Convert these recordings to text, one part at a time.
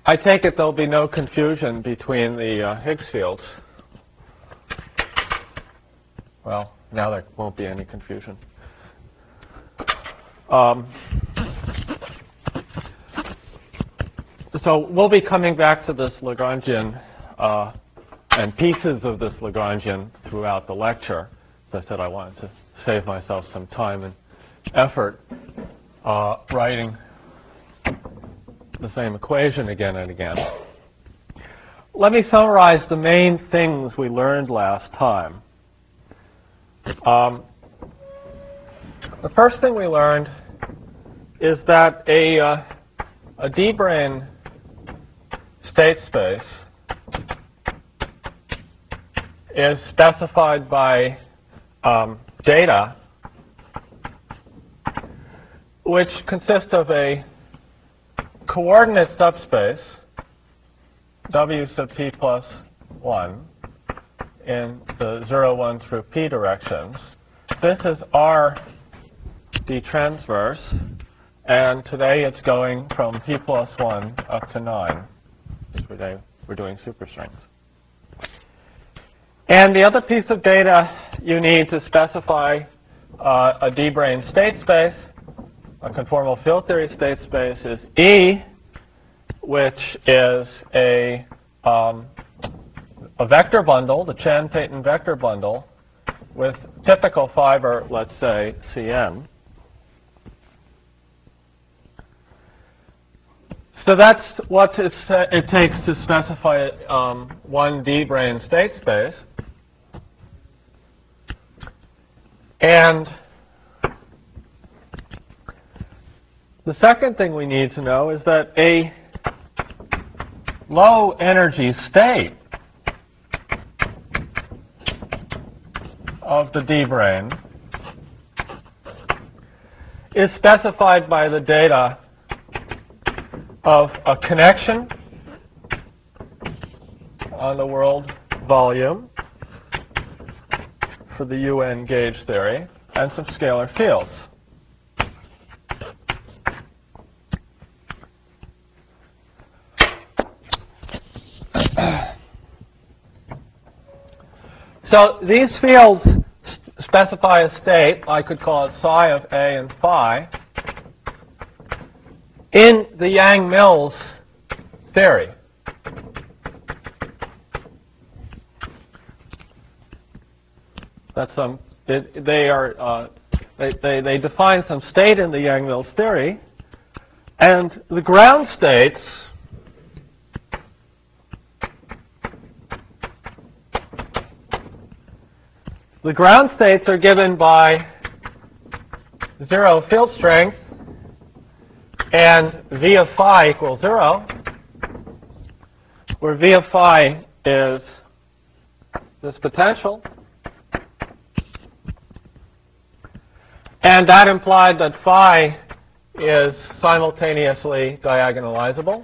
I take it there'll be no confusion between the Higgs fields. Well, now there won't be any confusion. So we'll be coming back to this Lagrangian and pieces of this Lagrangian throughout the lecture. As I said, I wanted to save myself some time and effort writing the same equation again and again. Let me summarize the main things we learned last time. The first thing we learned is that a D-brane state space is specified by data which consists of a coordinate subspace W sub p plus 1 in the 0, 1 through p directions. This is R D transverse, and today it's going from p plus 1 up to 9. Today we're doing superstrings. And the other piece of data you need to specify a D-brane state space, a conformal field theory state space, is E, which is a vector bundle, the Chan-Payton vector bundle, with typical fiber, let's say, Cn. So that's what it takes to specify one D-brane state space. And the second thing we need to know is that a low energy state of the D-brane is specified by the data of a connection on the world volume for the UN gauge theory and some scalar fields. So these fields specify a state, I could call it psi of A and phi, in the Yang-Mills theory. That's they define some state in the Yang-Mills theory, and the ground states are given by 0 field strength and V of phi equals 0, where V of phi is this potential. And that implied that phi is simultaneously diagonalizable.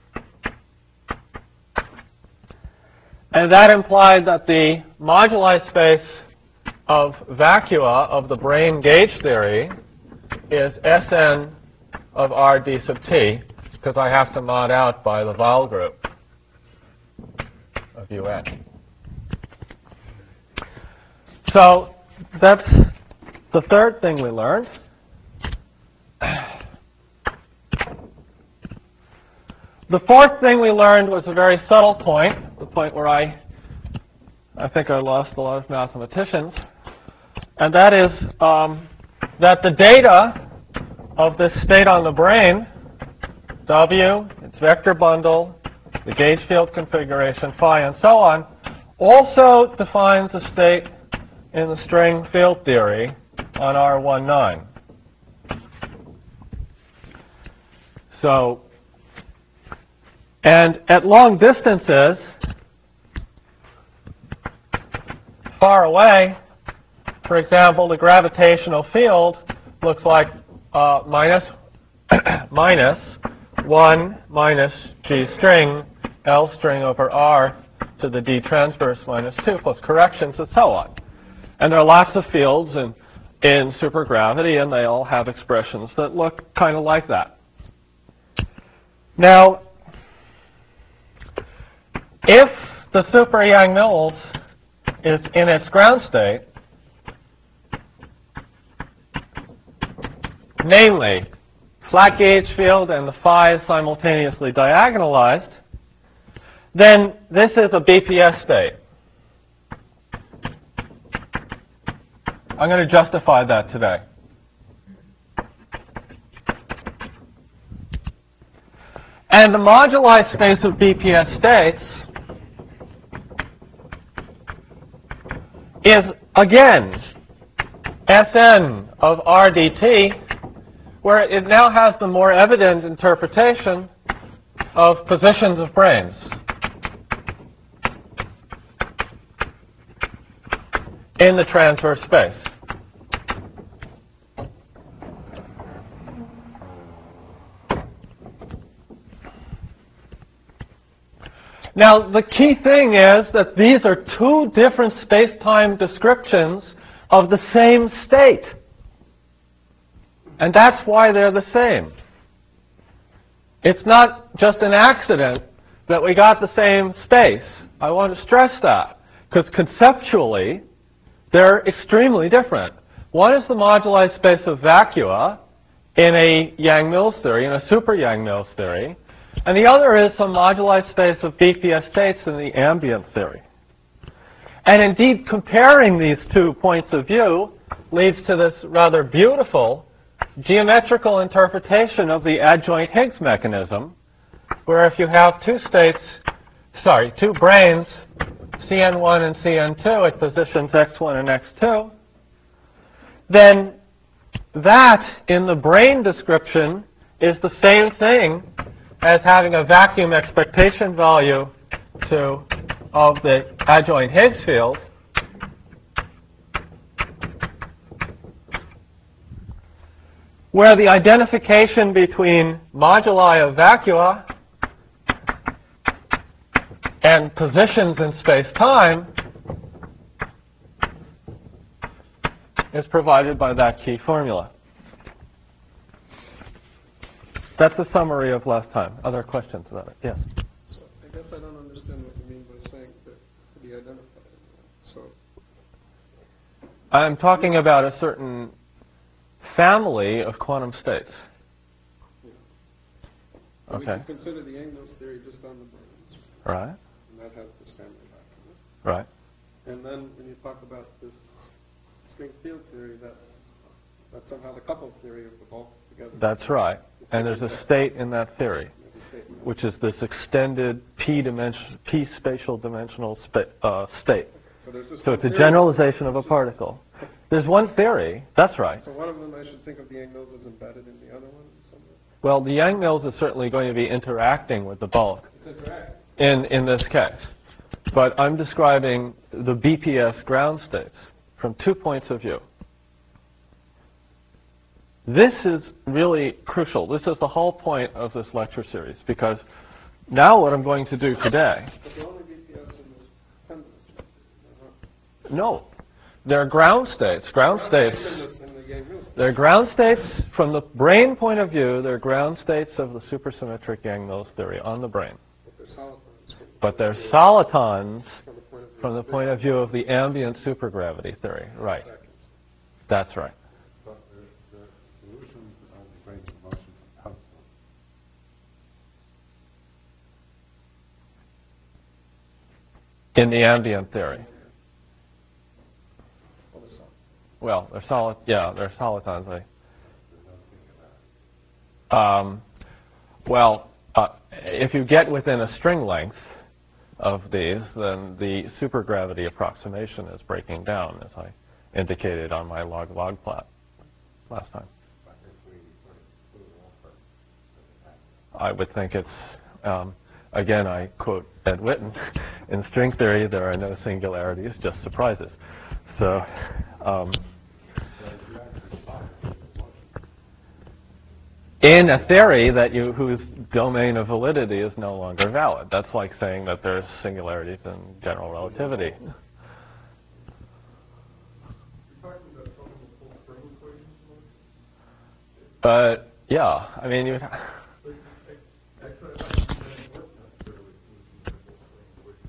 And that implied that the moduli space of vacua of the brane gauge theory is Sn of R d sub t, because I have to mod out by the Weyl group of UN. So that's the third thing we learned. The fourth thing we learned was a very subtle point, the point where I think I lost a lot of mathematicians, and that is that the data of this state on the brane, W, its vector bundle, the gauge field configuration, phi, and so on, also defines a state in the string field theory on R19. So, and at long distances, far away, for example, the gravitational field looks like minus 1 minus G string L string over R to the D transverse minus 2 plus corrections and so on. And there are lots of fields in supergravity, and they all have expressions that look kind of like that. Now, if the super Yang-Mills is in its ground state, namely flat gauge field and the phi is simultaneously diagonalized, then this is a BPS state. I'm going to justify that today. And the moduli space of BPS states is, again, Sn of R dt, where it now has the more evident interpretation of positions of branes in the transverse space. Now, the key thing is that these are two different space-time descriptions of the same state. And that's why they're the same. It's not just an accident that we got the same space. I want to stress that, because conceptually, they're extremely different. One is the moduli space of vacua in a Yang-Mills theory, in a super Yang-Mills theory, and the other is some moduli space of BPS states in the ambient theory. And indeed, comparing these 2 points of view leads to this rather beautiful geometrical interpretation of the adjoint Higgs mechanism, where if you have two branes, Cn1 and Cn2 at positions x1 and x2, then that in the brane description is the same thing as having a vacuum expectation value of the adjoint Higgs field, where the identification between moduli of vacua and positions in space-time is provided by that key formula. That's a summary of last time. Other questions about it? Yes? So I guess I don't understand what you mean by saying that to be identified. So I'm talking about a certain family of quantum states. Yeah. Okay. We can consider the Yang-Mills theory just on the branes. Right. And that has this family vacuum. Right. And then when you talk about this string field theory, that's somehow the coupled theory of the bulk together. That's right. And there's a state in that theory, which is this extended p spatial dimensional state. So it's a generalization of a particle. There's one theory. That's right. So one of them, I should think of the Yang-Mills as embedded in the other one somewhere? Well, the Yang-Mills is certainly going to be interacting with the bulk in this case. But I'm describing the BPS ground states from 2 points of view. This is really crucial. This is the whole point of this lecture series, because now what I'm going to do today... But the only BPS in this pendulum. No. They're ground states. Ground states. They're ground states from the brane point of view. They're ground states of the supersymmetric Yang-Mills theory on the brane. But they're solitons from the point of view of the ambient supergravity theory. Right. That's right. But the solutions of the brane's motion are helpful. In the ambient theory. Well, they're they're solitons. If you get within a string length of these, then the supergravity approximation is breaking down, as I indicated on my log-log plot last time. I would think it's, again, I quote Ed Witten, in string theory there are no singularities, just surprises. So, in a theory that whose domain of validity is no longer valid. That's like saying that there's singularities in general relativity. But yeah, I mean,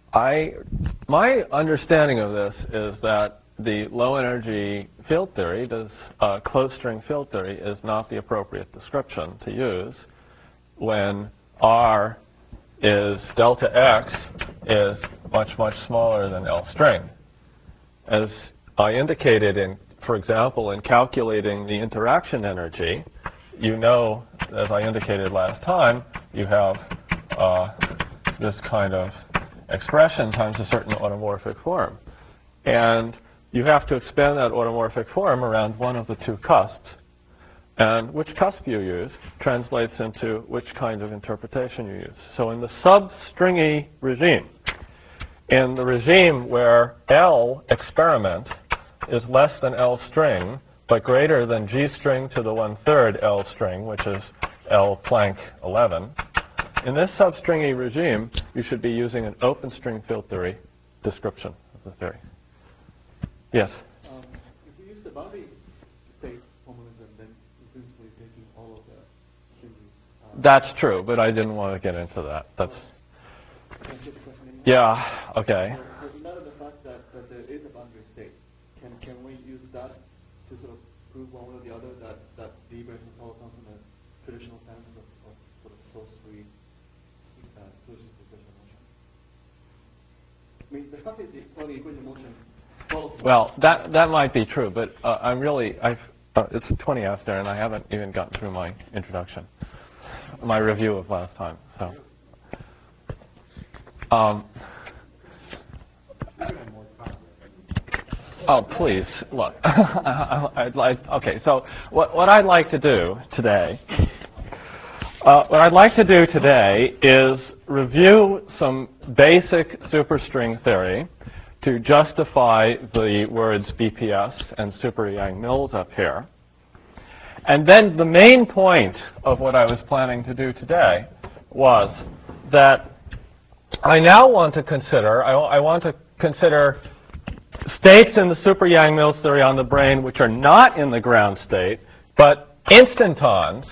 My understanding of this is that the low energy field theory, closed string field theory, is not the appropriate description to use when R is delta X is much, much smaller than L string. As I indicated for example, in calculating the interaction energy, you know, as I indicated last time, you have this kind of expression times a certain automorphic form. And you have to expand that automorphic form around one of the two cusps. And which cusp you use translates into which kind of interpretation you use. So in the substringy regime, in the regime where L experiment is less than L string, but greater than G string to the 1/3 L string, which is L Planck 11, in this substringy regime, you should be using an open string field theory description of the theory. Yes? If we use the boundary state formalism, then you're principally taking all of the stringy. That's true, but I didn't want to get into that. That's. Can I take the question anymore? Yeah, okay. So in light of the fact that there is a boundary state, can we use that to sort of prove one way or the other that the Eberson solid comes from the traditional sense of sort of closely solution to equation motion? I mean, the fact that the only equation motion follows. Well, that might be true, but it's 20 after, and I haven't even gotten through my introduction, my review of last time. So. Oh, please, look. Okay, so what I'd like to do today, is review some basic superstring theory to justify the words BPS and super Yang-Mills up here. And then the main point of what I was planning to do today was that I now want to consider, I want to consider states in the super Yang-Mills theory on the brane which are not in the ground state, but instantons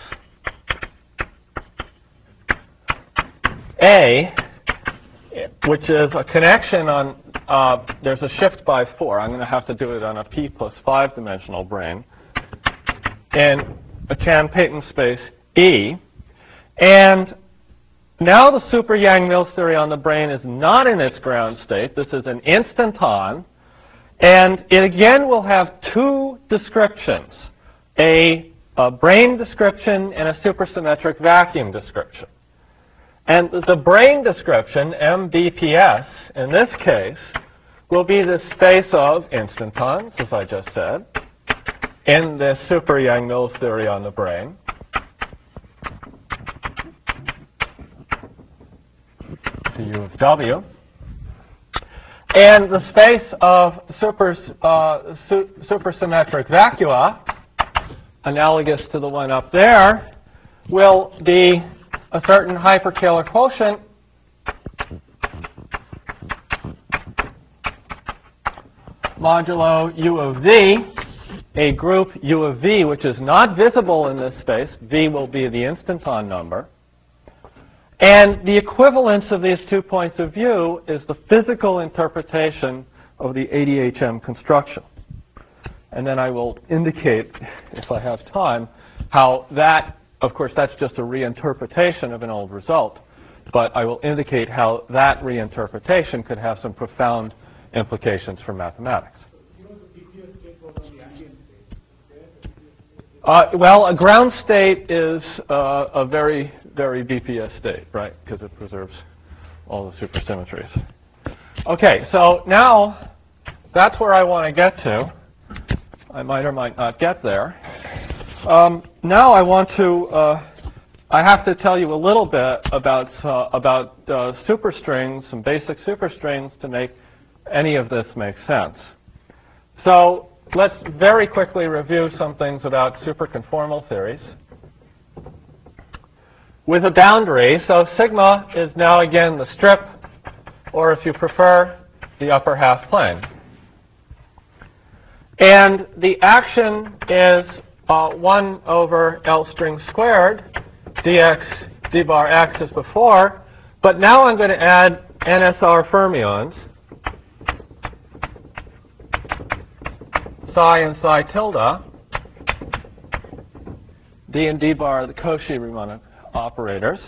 A, which is a connection on, there's a shift by 4. I'm going to have to do it on a p plus 5 dimensional brane in a Chan-Payton space E. And now the super Yang-Mills theory on the brane is not in its ground state. This is an instanton. And it again will have two descriptions, a brane description and a supersymmetric vacuum description. And the brane description, MBPS, in this case, will be the space of instantons, as I just said, in this super Yang-Mills theory on the brane. To U of W. And the space of supersymmetric vacua, analogous to the one up there, will be a certain hyperkähler quotient modulo U of V, a group U of V which is not visible in this space. V will be the instanton number. And the equivalence of these 2 points of view is the physical interpretation of the ADHM construction. And then I will indicate, if I have time, how that, of course, that's just a reinterpretation of an old result. But I will indicate how that reinterpretation could have some profound implications for mathematics. Well, a ground state is a very, very BPS state, right? Because it preserves all the supersymmetries. Okay, so now that's where I want to get to. I might or might not get there. Now I want to, I have to tell you a little bit about superstrings, some basic superstrings to make any of this make sense. So let's very quickly review some things about superconformal theories. With a boundary, so sigma is now again the strip, or if you prefer, the upper half plane. And the action is 1 over L string squared, dx d bar x as before, but now I'm going to add NSR fermions, psi and psi tilde, d and d bar are the Cauchy-Riemann operators.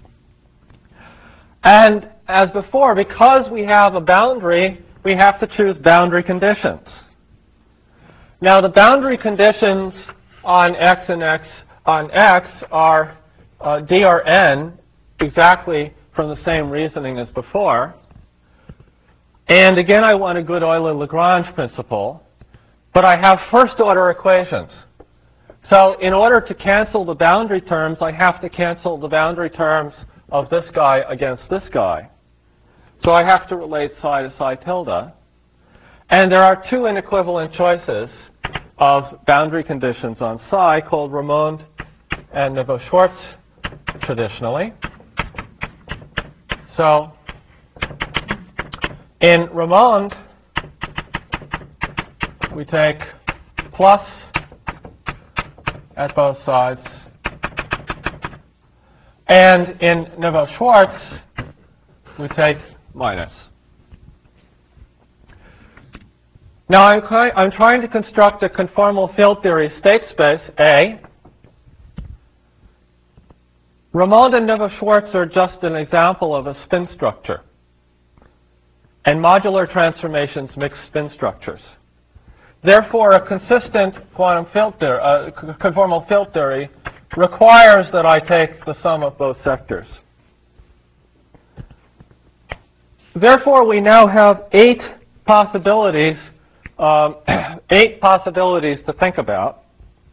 And as before, because we have a boundary, we have to choose boundary conditions. Now, the boundary conditions on x and x on x are drn, exactly from the same reasoning as before. And again, I want a good Euler-Lagrange principle, but I have first-order equations. So in order to cancel the boundary terms, I have to cancel the boundary terms of this guy against this guy. So I have to relate psi to psi tilde. And there are two inequivalent choices of boundary conditions on psi called Ramond and Neveu-Schwarz traditionally. So in Ramond, we take plus at both sides. And in Neveu-Schwarz, we take minus. Now I'm trying to construct a conformal field theory state space A. Ramond and Neveu-Schwarz are just an example of a spin structure. And modular transformations mix spin structures. Therefore, a consistent quantum field theory, conformal field theory requires that I take the sum of both sectors. Therefore, we now have 8 possibilities to think about.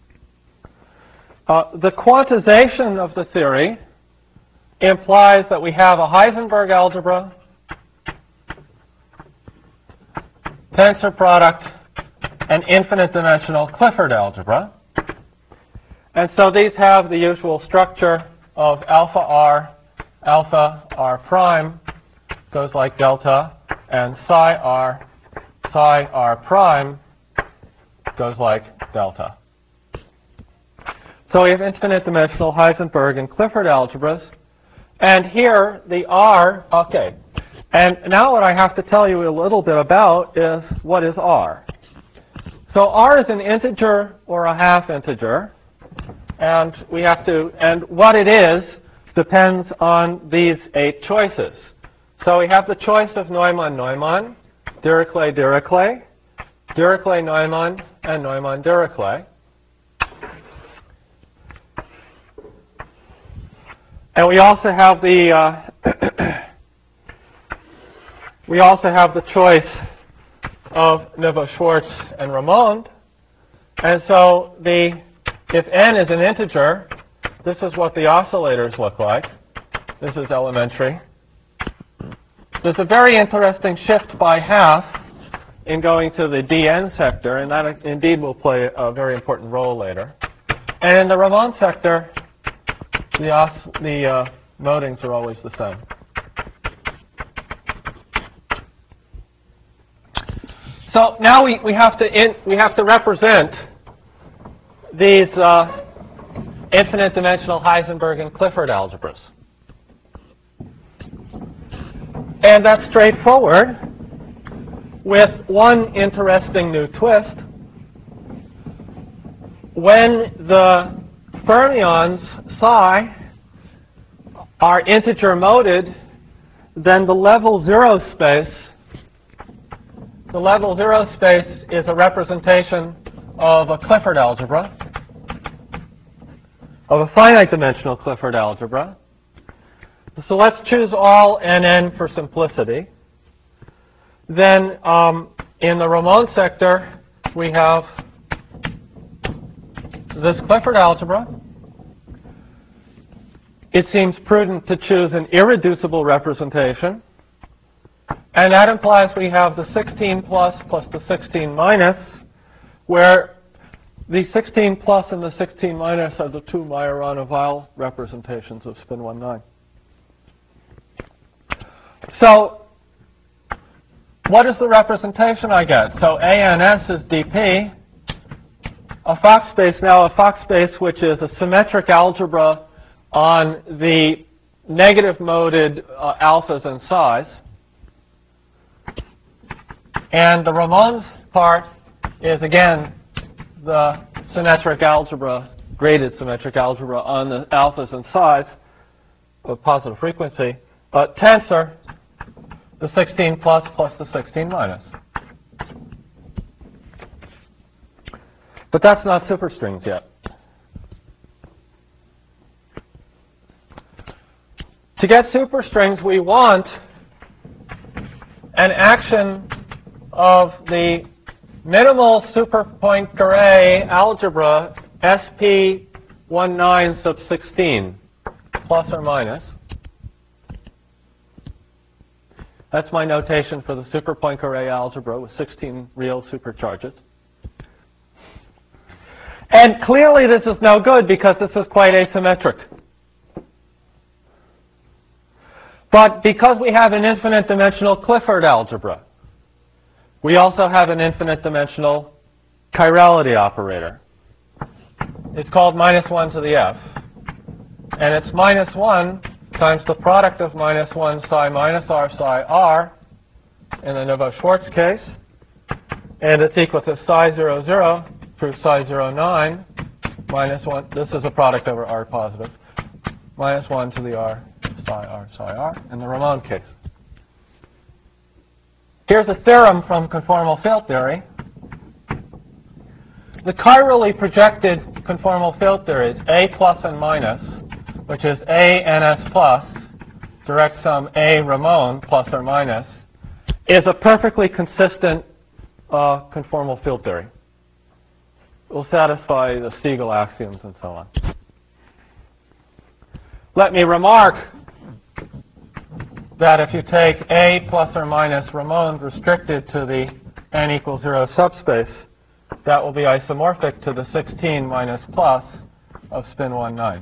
The quantization of the theory implies that we have a Heisenberg algebra, tensor product, and infinite dimensional Clifford algebra. And so these have the usual structure of alpha r prime goes like delta, and psi r prime goes like delta. So we have infinite dimensional Heisenberg and Clifford algebras. And here the R, okay. And now what I have to tell you a little bit about is what is R. So R is an integer or a half integer. And we have to, and what it is depends on these 8 choices. So we have the choice of Neumann-Neumann, Dirichlet-Dirichlet, Dirichlet-Neumann, and Neumann-Dirichlet. And we also have the choice of Neveu-Schwarz and Ramond. And so if n is an integer, this is what the oscillators look like. This is elementary. There's a very interesting shift by half in going to the dn sector, and that indeed will play a very important role later. And in the Ramond sector, the modings are always the same. So now we have to represent these infinite dimensional Heisenberg and Clifford algebras. And that's straightforward with one interesting new twist. When the fermions psi are integer moded, then the level 0 space is a representation of a Clifford algebra, of a finite dimensional Clifford algebra. So let's choose all nn for simplicity. Then in the Ramond sector, we have this Clifford algebra. It seems prudent to choose an irreducible representation. And that implies we have the 16 plus the 16 minus, where the 16 plus and the 16 minus are the two Majorana-Weil representations of spin 1,9. So what is the representation I get? So ANS is dp. A Fock space, now a Fock space which is a symmetric algebra on the negative moded alphas and psis. And the Ramon's part is, again, the symmetric algebra, graded symmetric algebra on the alphas and psis of positive frequency. Tensor, the 16 plus the 16 minus. But that's not superstrings yet. To get superstrings, we want an action of the minimal super Poincare algebra SP19 sub 16, plus or minus. That's my notation for the super Poincare algebra with 16 real supercharges. And clearly this is no good because this is quite asymmetric. But because we have an infinite dimensional Clifford algebra, we also have an infinite dimensional chirality operator. It's called -1 to the f. And it's -1 times the product of -1 psi minus r psi r in the Neveu-Schwarz case. And it's equal to psi 0, 0 through psi 0, 9 minus 1. This is a product over r positive. -1 to the r psi r in the Ramon case. Here's a theorem from conformal field theory. The chirally projected conformal field theories, A plus and minus, which is A ns plus, direct sum A Ramon plus or minus, is a perfectly consistent conformal field theory. It will satisfy the Siegel axioms and so on. Let me remark that if you take A plus or minus Ramon restricted to the n equals 0 subspace, that will be isomorphic to the 16 minus plus of spin 1, 9.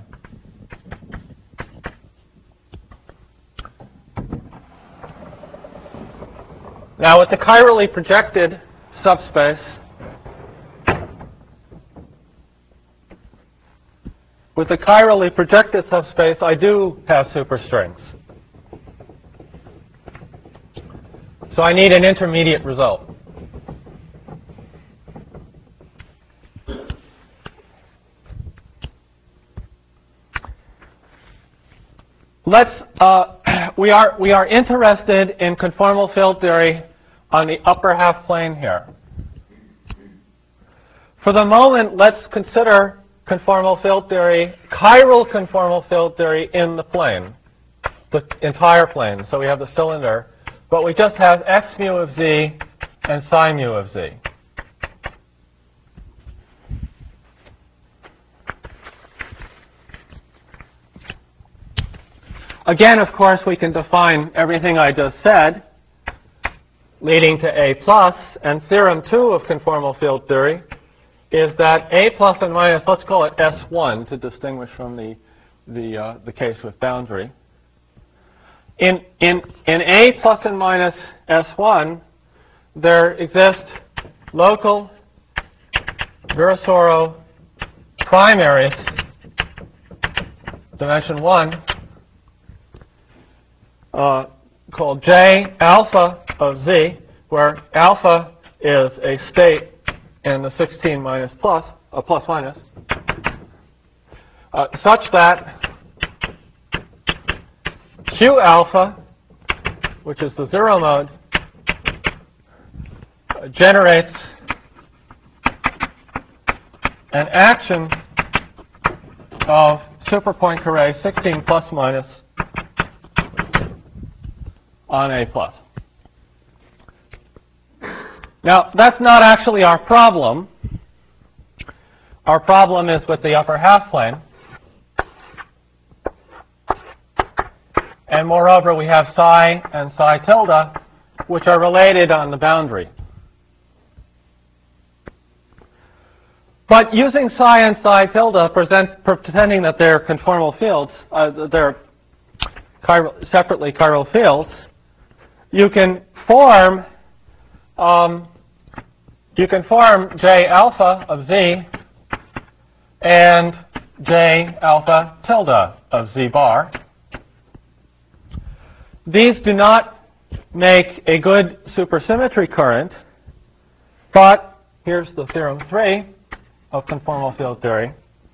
Now with the chirally projected subspace, I do have superstrings. So I need an intermediate result. We are interested in conformal field theory on the upper half plane here. For the moment, let's consider conformal field theory, chiral conformal field theory in the plane, the entire plane. So we have the cylinder, but we just have x mu of z and psi mu of z. Again, of course, we can define everything I just said, leading to A plus, and theorem 2 of conformal field theory is that A plus and minus, let's call it S1 to distinguish from the case with boundary. In A plus and minus S1, there exist local Virasoro primaries, dimension 1, called J alpha of Z, where alpha is a state in the 16 minus plus, plus minus, such that Q alpha, which is the 0 mode, generates an action of super Poincare 16 plus minus on A plus. Now, that's not actually our problem. Our problem is with the upper half plane. And moreover, we have psi and psi tilde, which are related on the boundary. But using psi and psi tilde, pretending that they're conformal fields, they're separately chiral fields, you can form J alpha of Z and J alpha tilde of Z bar. These do not make a good supersymmetry current, but here's the theorem 3 of conformal field theory.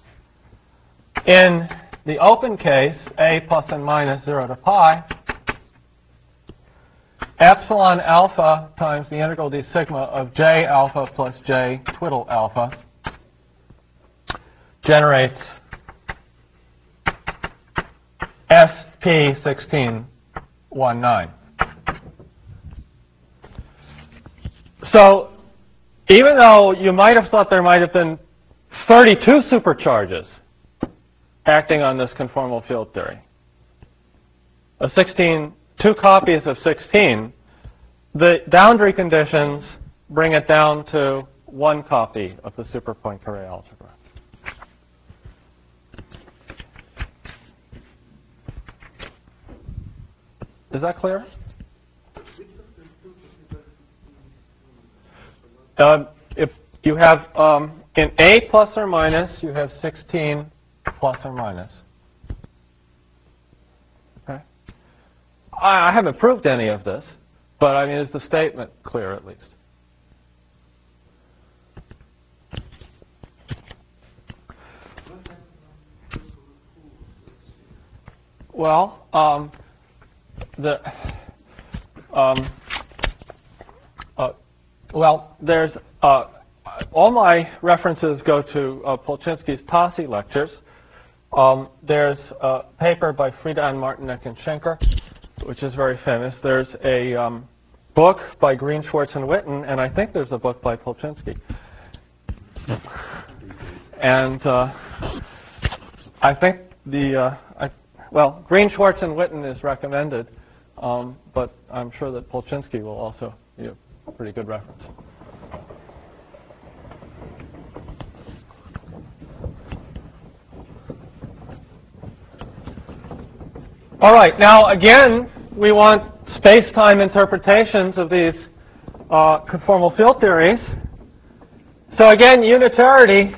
In the open case, A plus and minus 0 to pi, epsilon alpha times the integral d sigma of j alpha plus j twiddle alpha generates SP1619. So even though you might have thought there might have been 32 supercharges acting on this conformal field theory, two copies of 16, the boundary conditions bring it down to one copy of the super Poincare algebra. Is that clear? If you have in A plus or minus, you have 16 plus or minus. Okay. I haven't proved any of this, but I mean, is the statement clear at least? Well, there's all my references go to Polchinski's Tassi lectures. There's a paper by Friedan, Martinek, and Schenker, which is very famous. There's a book by Green, Schwartz, and Witten, and I think there's a book by Polchinski. And I think Green, Schwartz, and Witten is recommended, but I'm sure that Polchinski will also be a pretty good reference. All right, now again, we want space-time interpretations of these conformal field theories. So again, unitarity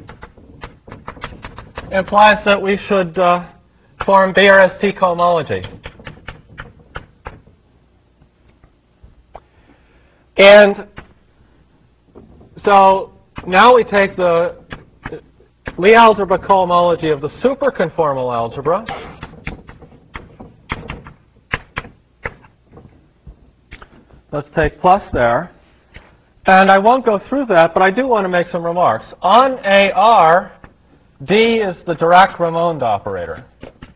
implies that we should form BRST cohomology. And so now we take the Lie algebra cohomology of the superconformal algebra. Let's take plus there. And I won't go through that, but I do want to make some remarks. On AR, D is the Dirac-Ramond operator.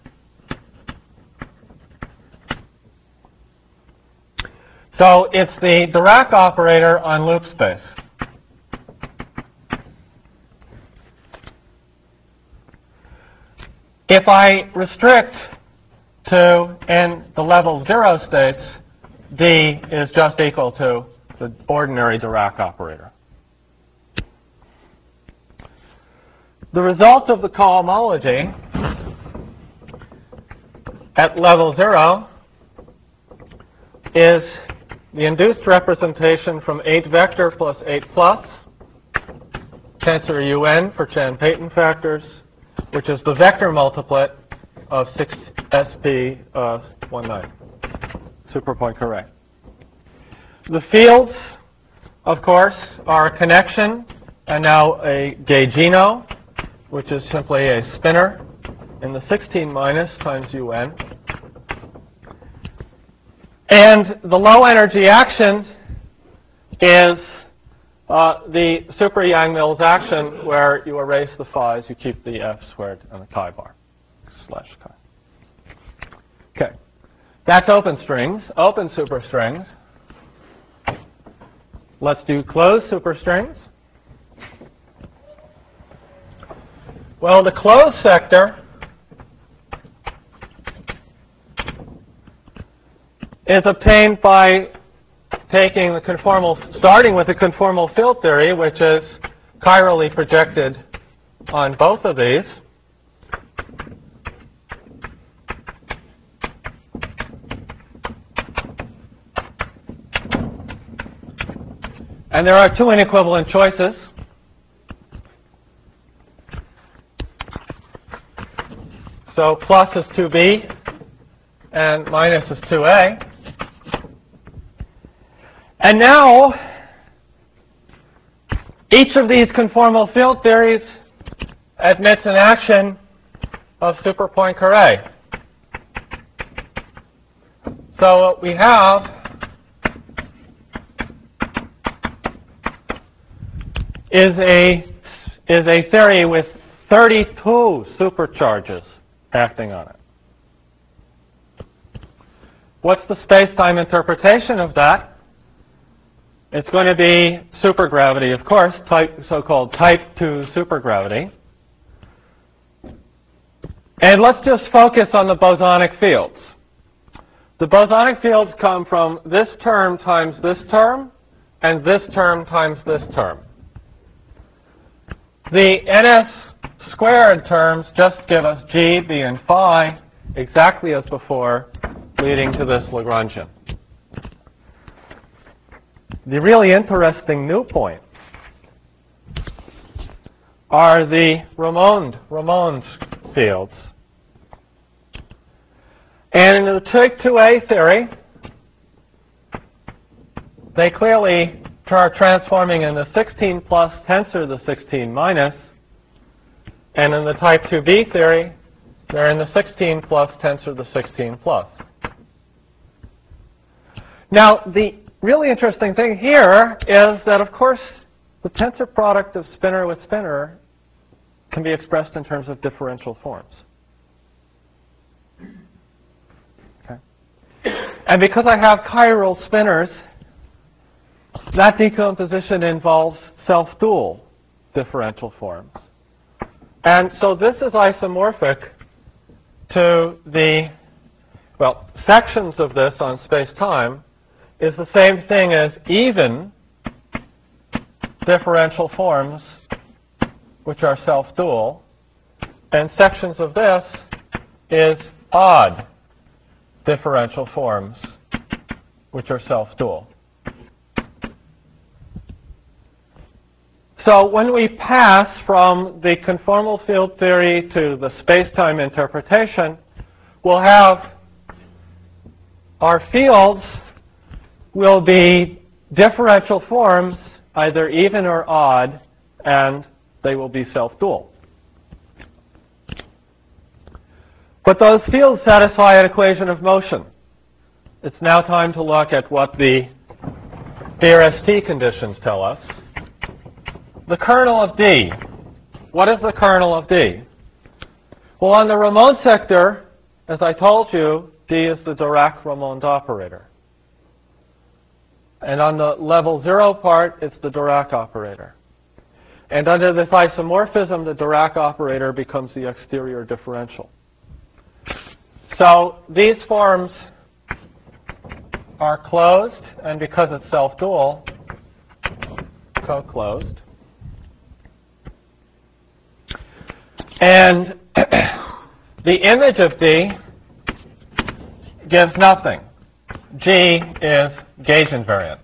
So it's the Dirac operator on loop space. If I restrict to in the level 0 states, D is just equal to the ordinary Dirac operator. The result of the cohomology at level 0 is the induced representation from 8 vector plus 8 plus, tensor UN for Chan-Payton factors, which is the vector multiplet of 6SP19. Super Poincare. The fields, of course, are a connection and now a gaugino, which is simply a spinor in the 16 minus times UN. And the low energy action is the super Yang-Mills action where you erase the phi's, you keep the F squared and the chi bar slash chi. Okay. That's open strings, open superstrings. Let's do closed superstrings. Well, the closed sector is obtained by taking the conformal, starting with the conformal field theory, which is chirally projected on both of these. And there are two inequivalent choices. So plus is 2b and minus is 2a. And now, each of these conformal field theories admits an action of super Poincare. So what we have is a theory with 32 supercharges acting on it. What's the space-time interpretation of that? It's going to be supergravity, of course, so-called type 2 supergravity. And let's just focus on the bosonic fields. The bosonic fields come from this term times this term, and this term times this term. The ns squared terms just give us g, b, and phi, exactly as before, leading to this Lagrangian. The really interesting new point are the Ramon's fields. And in the type 2a theory, they clearly are transforming in the 16 plus tensor the 16 minus. And in the type 2b theory, they're in the 16 plus tensor the 16 plus. Now, the really interesting thing here is that, of course, the tensor product of spinor with spinor can be expressed in terms of differential forms. Okay. And because I have chiral spinors, that decomposition involves self-dual differential forms. And so this is isomorphic to the, well, sections of this on space-time is the same thing as even differential forms which are self-dual, and sections of this is odd differential forms which are self-dual. So when we pass from the conformal field theory to the space-time interpretation, we'll have our fields will be differential forms, either even or odd, and they will be self-dual. But those fields satisfy an equation of motion. It's now time to look at what the BRST conditions tell us. The kernel of D. What is the kernel of D? Well, on the Ramon sector, as I told you, D is the Dirac-Ramond operator. And on the level 0 part, it's the Dirac operator. And under this isomorphism, the Dirac operator becomes the exterior differential. So these forms are closed, and because it's self-dual, co-closed. And the image of D gives nothing. G is gauge invariant.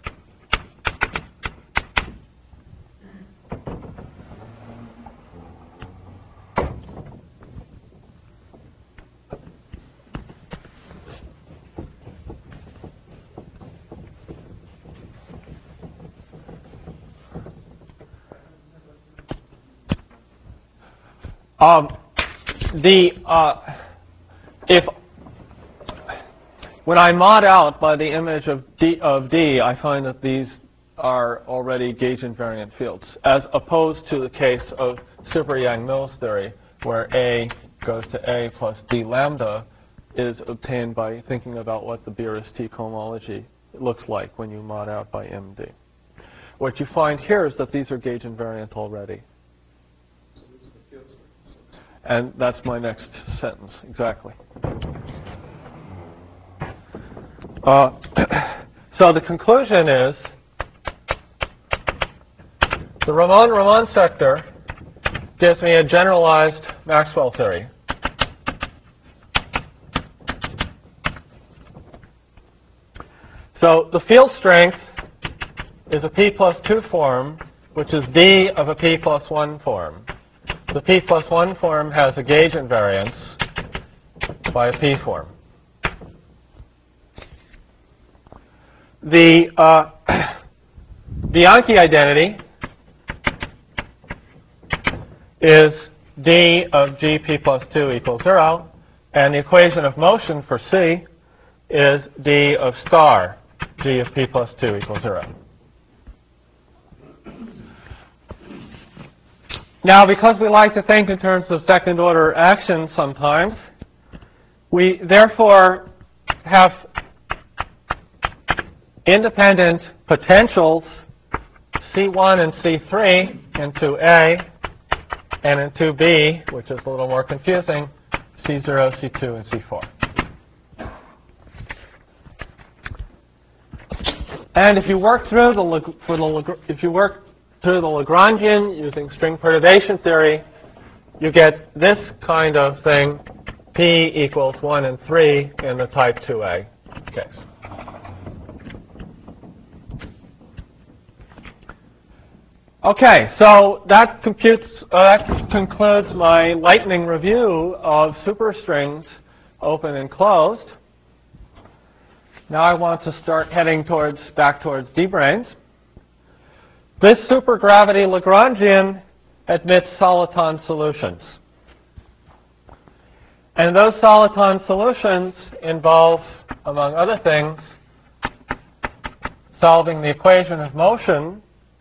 When I mod out by the image of D, I find that these are already gauge invariant fields, as opposed to the case of super Yang-Mills theory, where A goes to A plus D lambda is obtained by thinking about what the BRST cohomology looks like when you mod out by MD. What you find here is that these are gauge invariant already. And that's my next sentence, exactly. So the conclusion is the Ramon sector gives me a generalized Maxwell theory. So the field strength is a P plus 2 form, which is D of a P plus 1 form. The P plus 1 form has a gauge invariance by a P form. The Bianchi identity is d of gp plus 2 equals 0, and the equation of motion for C is d of star g of p plus 2 equals 0. Now, because we like to think in terms of second-order actions sometimes, we therefore have independent potentials C1 and C3 in 2A, and in 2B, which is a little more confusing, C0, C2, and C4. And if you work through the Lagrangian using string perturbation theory, you get this kind of thing, P equals 1 and 3 in the type 2A case. Okay, so that concludes my lightning review of superstrings, open and closed. Now I want to start heading back towards D-branes. This supergravity Lagrangian admits soliton solutions. And those soliton solutions involve, among other things, solving the equation of motion,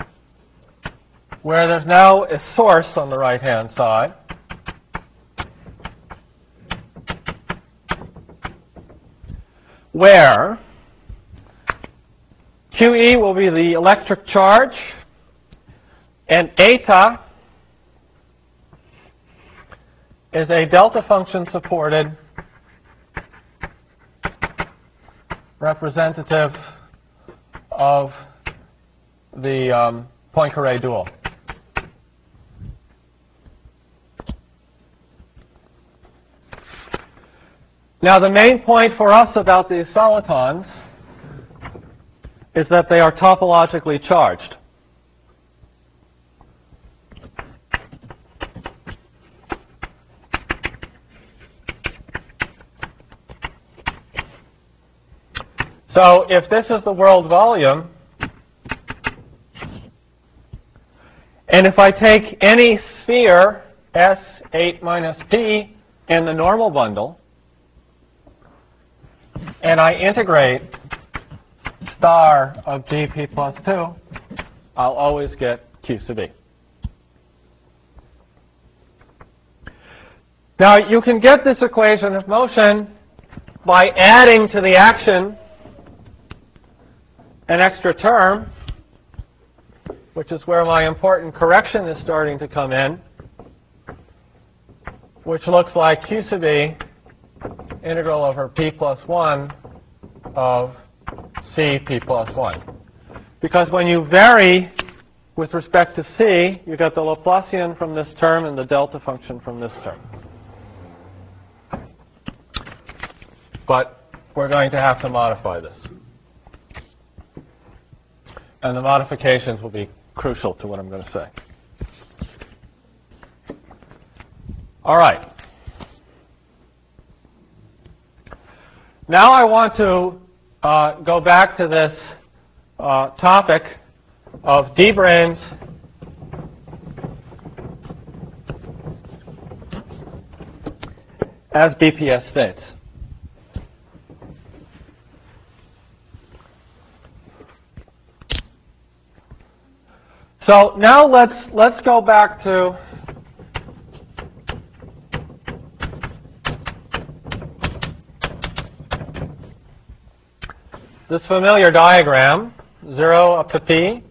where there's now a source on the right-hand side. Where QE will be the electric charge, and eta is a delta function supported representative of the Poincare dual. Now, the main point for us about these solitons is that they are topologically charged. So if this is the world volume, and if I take any sphere, S8 minus P, in the normal bundle, and I integrate star of GP plus 2, I'll always get Q sub B. Now, you can get this equation of motion by adding to the action an extra term, which is where my important correction is starting to come in, which looks like Q sub B integral over P plus 1 of C P plus 1. Because when you vary with respect to C, you get the Laplacian from this term and the delta function from this term. But we're going to have to modify this. And the modifications will be crucial to what I'm going to say. All right. Now I want to go back to this topic of D-branes as BPS states. So now let's go back to this familiar diagram, 0 up to P,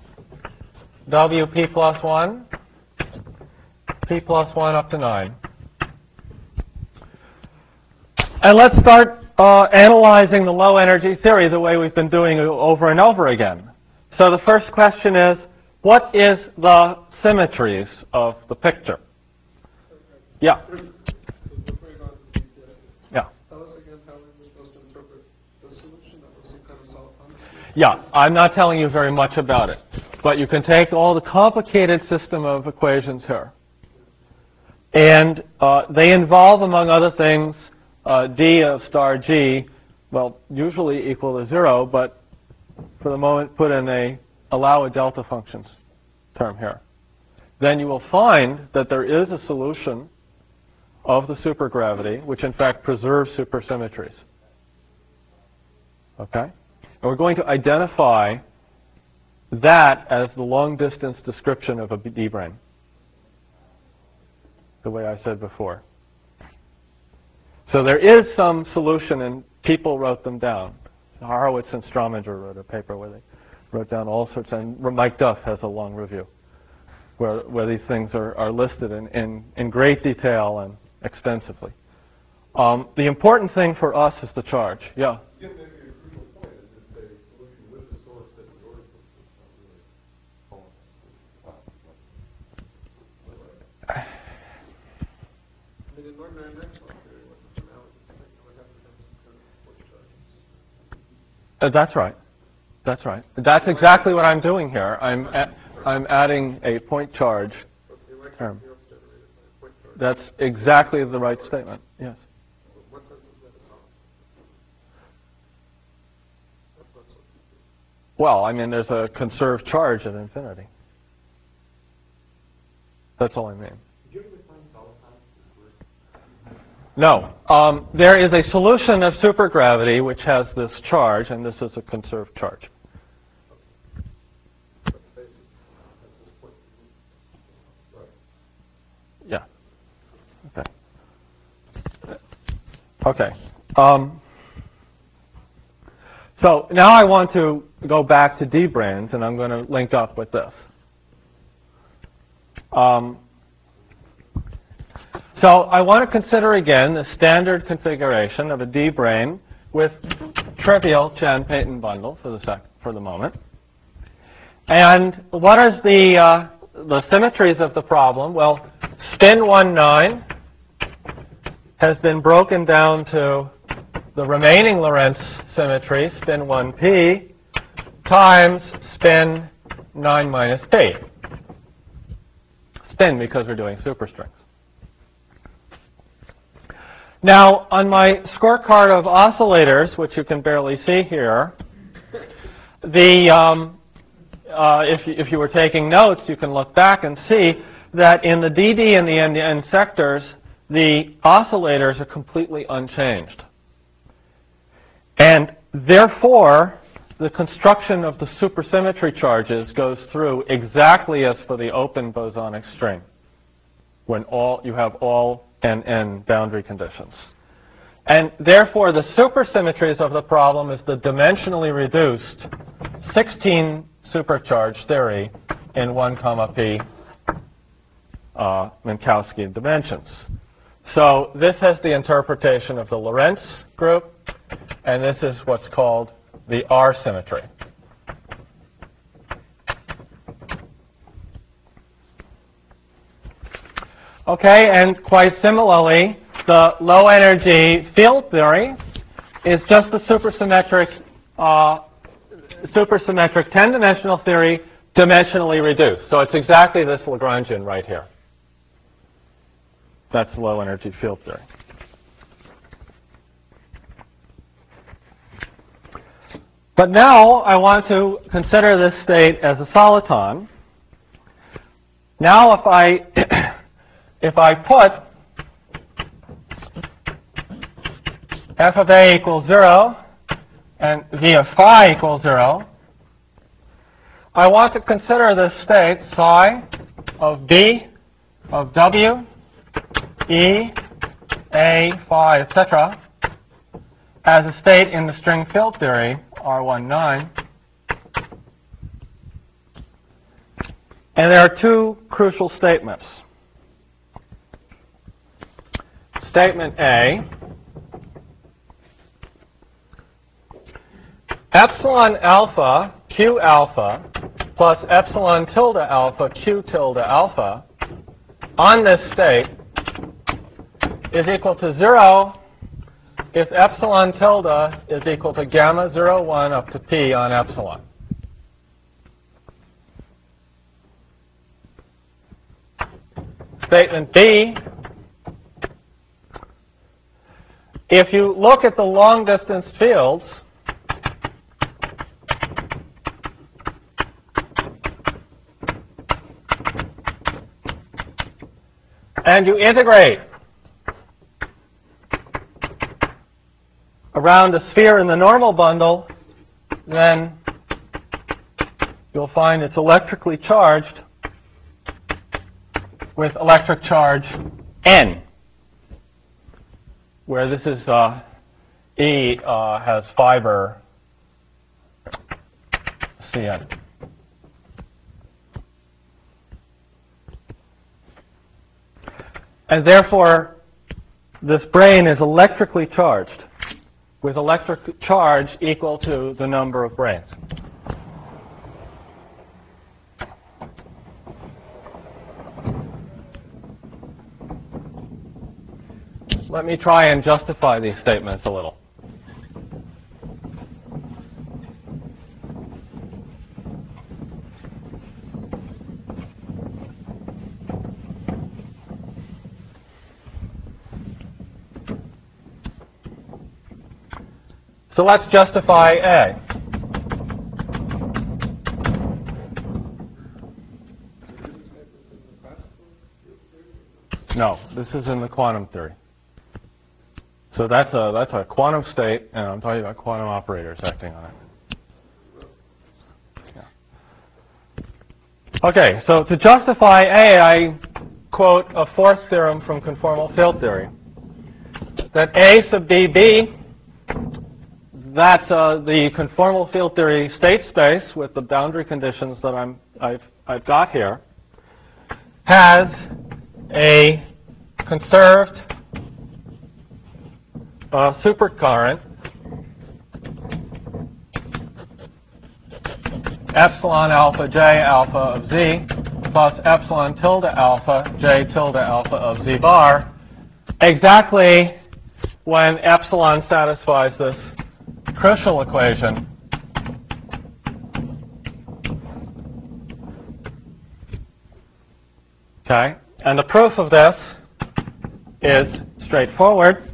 W P plus 1, P plus 1 up to 9. And let's start analyzing the low energy theory the way we've been doing it over and over again. So the first question is, what is the symmetries of the picture? Yeah. So before you go on to BPS, Yeah. tell us again how we're supposed to interpret the solution that was some kind of soliton. Yeah, I'm not telling you very much about it. But you can take all the complicated system of equations here. And they involve, among other things, D of star G, well, usually equal to 0, but for the moment, put in allow a delta functions term here, then you will find that there is a solution of the supergravity which in fact preserves supersymmetries. Okay? And we're going to identify that as the long-distance description of a D-brane, the way I said before. So there is some solution, and people wrote them down. Horowitz and Strominger wrote a paper where they wrote down all sorts, and Mike Duff has a long review where these things are listed in great detail and extensively. The important thing for us is the charge. Yeah? Yeah, maybe a crucial point is it's a solution with the source that the order I mean, in ordinary Maxwell theory, what the formality would have to have some kind of point charges. That's right. That's right. That's exactly what I'm doing here. I'm adding a point charge But the electric term. field's generated by a point charge. That's exactly the right statement. Yes. What sense is that at all? That's not so. Well, I mean, there's a conserved charge at infinity. That's all I mean. Did you ever define soliton as word? No. There is a solution of supergravity which has this charge, and this is a conserved charge. But basic at this point. Right. Yeah. Okay. So now I want to go back to D-branes, and I'm going to link up with this. So I want to consider again the standard configuration of a D-brane with trivial Chan-Payton bundle for the moment. And what is the symmetries of the problem? Well, spin 1,9 has been broken down to the remaining Lorentz symmetry, spin 1p, times spin 9 minus p. Spin because we're doing superstrings. Now, on my scorecard of oscillators, which you can barely see here, if you were taking notes, you can look back and see that in the DD and the NN sectors, the oscillators are completely unchanged. And therefore, the construction of the supersymmetry charges goes through exactly as for the open bosonic string, when you have all NN boundary conditions. And therefore, the supersymmetries of the problem is the dimensionally reduced 16 supercharge theory in 1, p Minkowski dimensions. So this has the interpretation of the Lorentz group, and this is what's called the R symmetry. Okay, and quite similarly, the low energy field theory is just the supersymmetric 10-dimensional theory dimensionally reduced. So it's exactly this Lagrangian right here. That's low energy field theory. But now I want to consider this state as a soliton. Now if I put f of a equals 0 and v of phi equals 0, I want to consider this state psi of b of w, e, a, phi, etc., as a state in the string field theory, R19. And there are two crucial statements. Statement A, epsilon alpha q alpha plus epsilon tilde alpha q tilde alpha on this state is equal to 0 if epsilon tilde is equal to gamma 0, 1 up to p on epsilon. Statement B, if you look at the long distance fields, and you integrate around a sphere in the normal bundle, then you'll find it's electrically charged with electric charge N, where this is E has fiber Cn. And therefore, this brane is electrically charged with electric charge equal to the number of branes. Let me try and justify these statements a little. So let's justify A. No, this is in the quantum theory. So that's a quantum state, and I'm talking about quantum operators acting on it. Yeah. Okay, so to justify A, I quote a fourth theorem from conformal field theory, that A sub dB, that's the conformal field theory state space with the boundary conditions that I've got here, has a conserved supercurrent epsilon alpha j alpha of z plus epsilon tilde alpha j tilde alpha of z bar exactly when epsilon satisfies this crucial equation okay, and the proof of this is straightforward.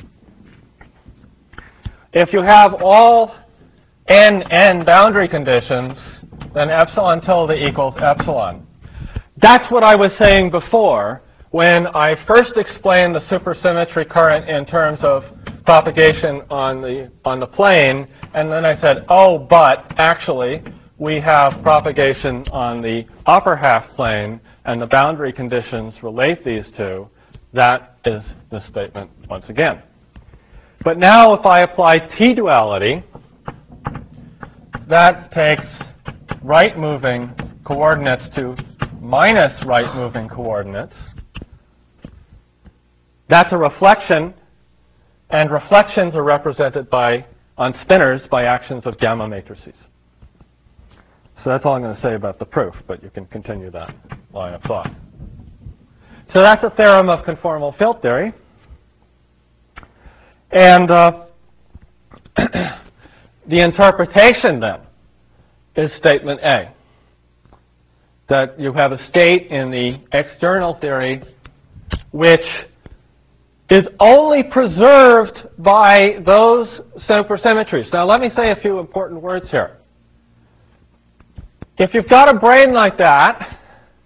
If you have all n boundary conditions, then epsilon tilde equals epsilon. That's what I was saying before when I first explained the supersymmetry current in terms of propagation on the plane, and then I said, oh, but actually we have propagation on the upper half plane, and the boundary conditions relate these two. That is the statement once again. But now if I apply T-duality, that takes right-moving coordinates to minus right-moving coordinates. That's a reflection, and reflections are represented on spinors by actions of gamma matrices. So that's all I'm going to say about the proof, but you can continue that line of thought. So that's a theorem of conformal field theory. And the interpretation, then, is statement A, that you have a state in the external theory which is only preserved by those supersymmetries. Now, let me say a few important words here. If you've got a brane like that,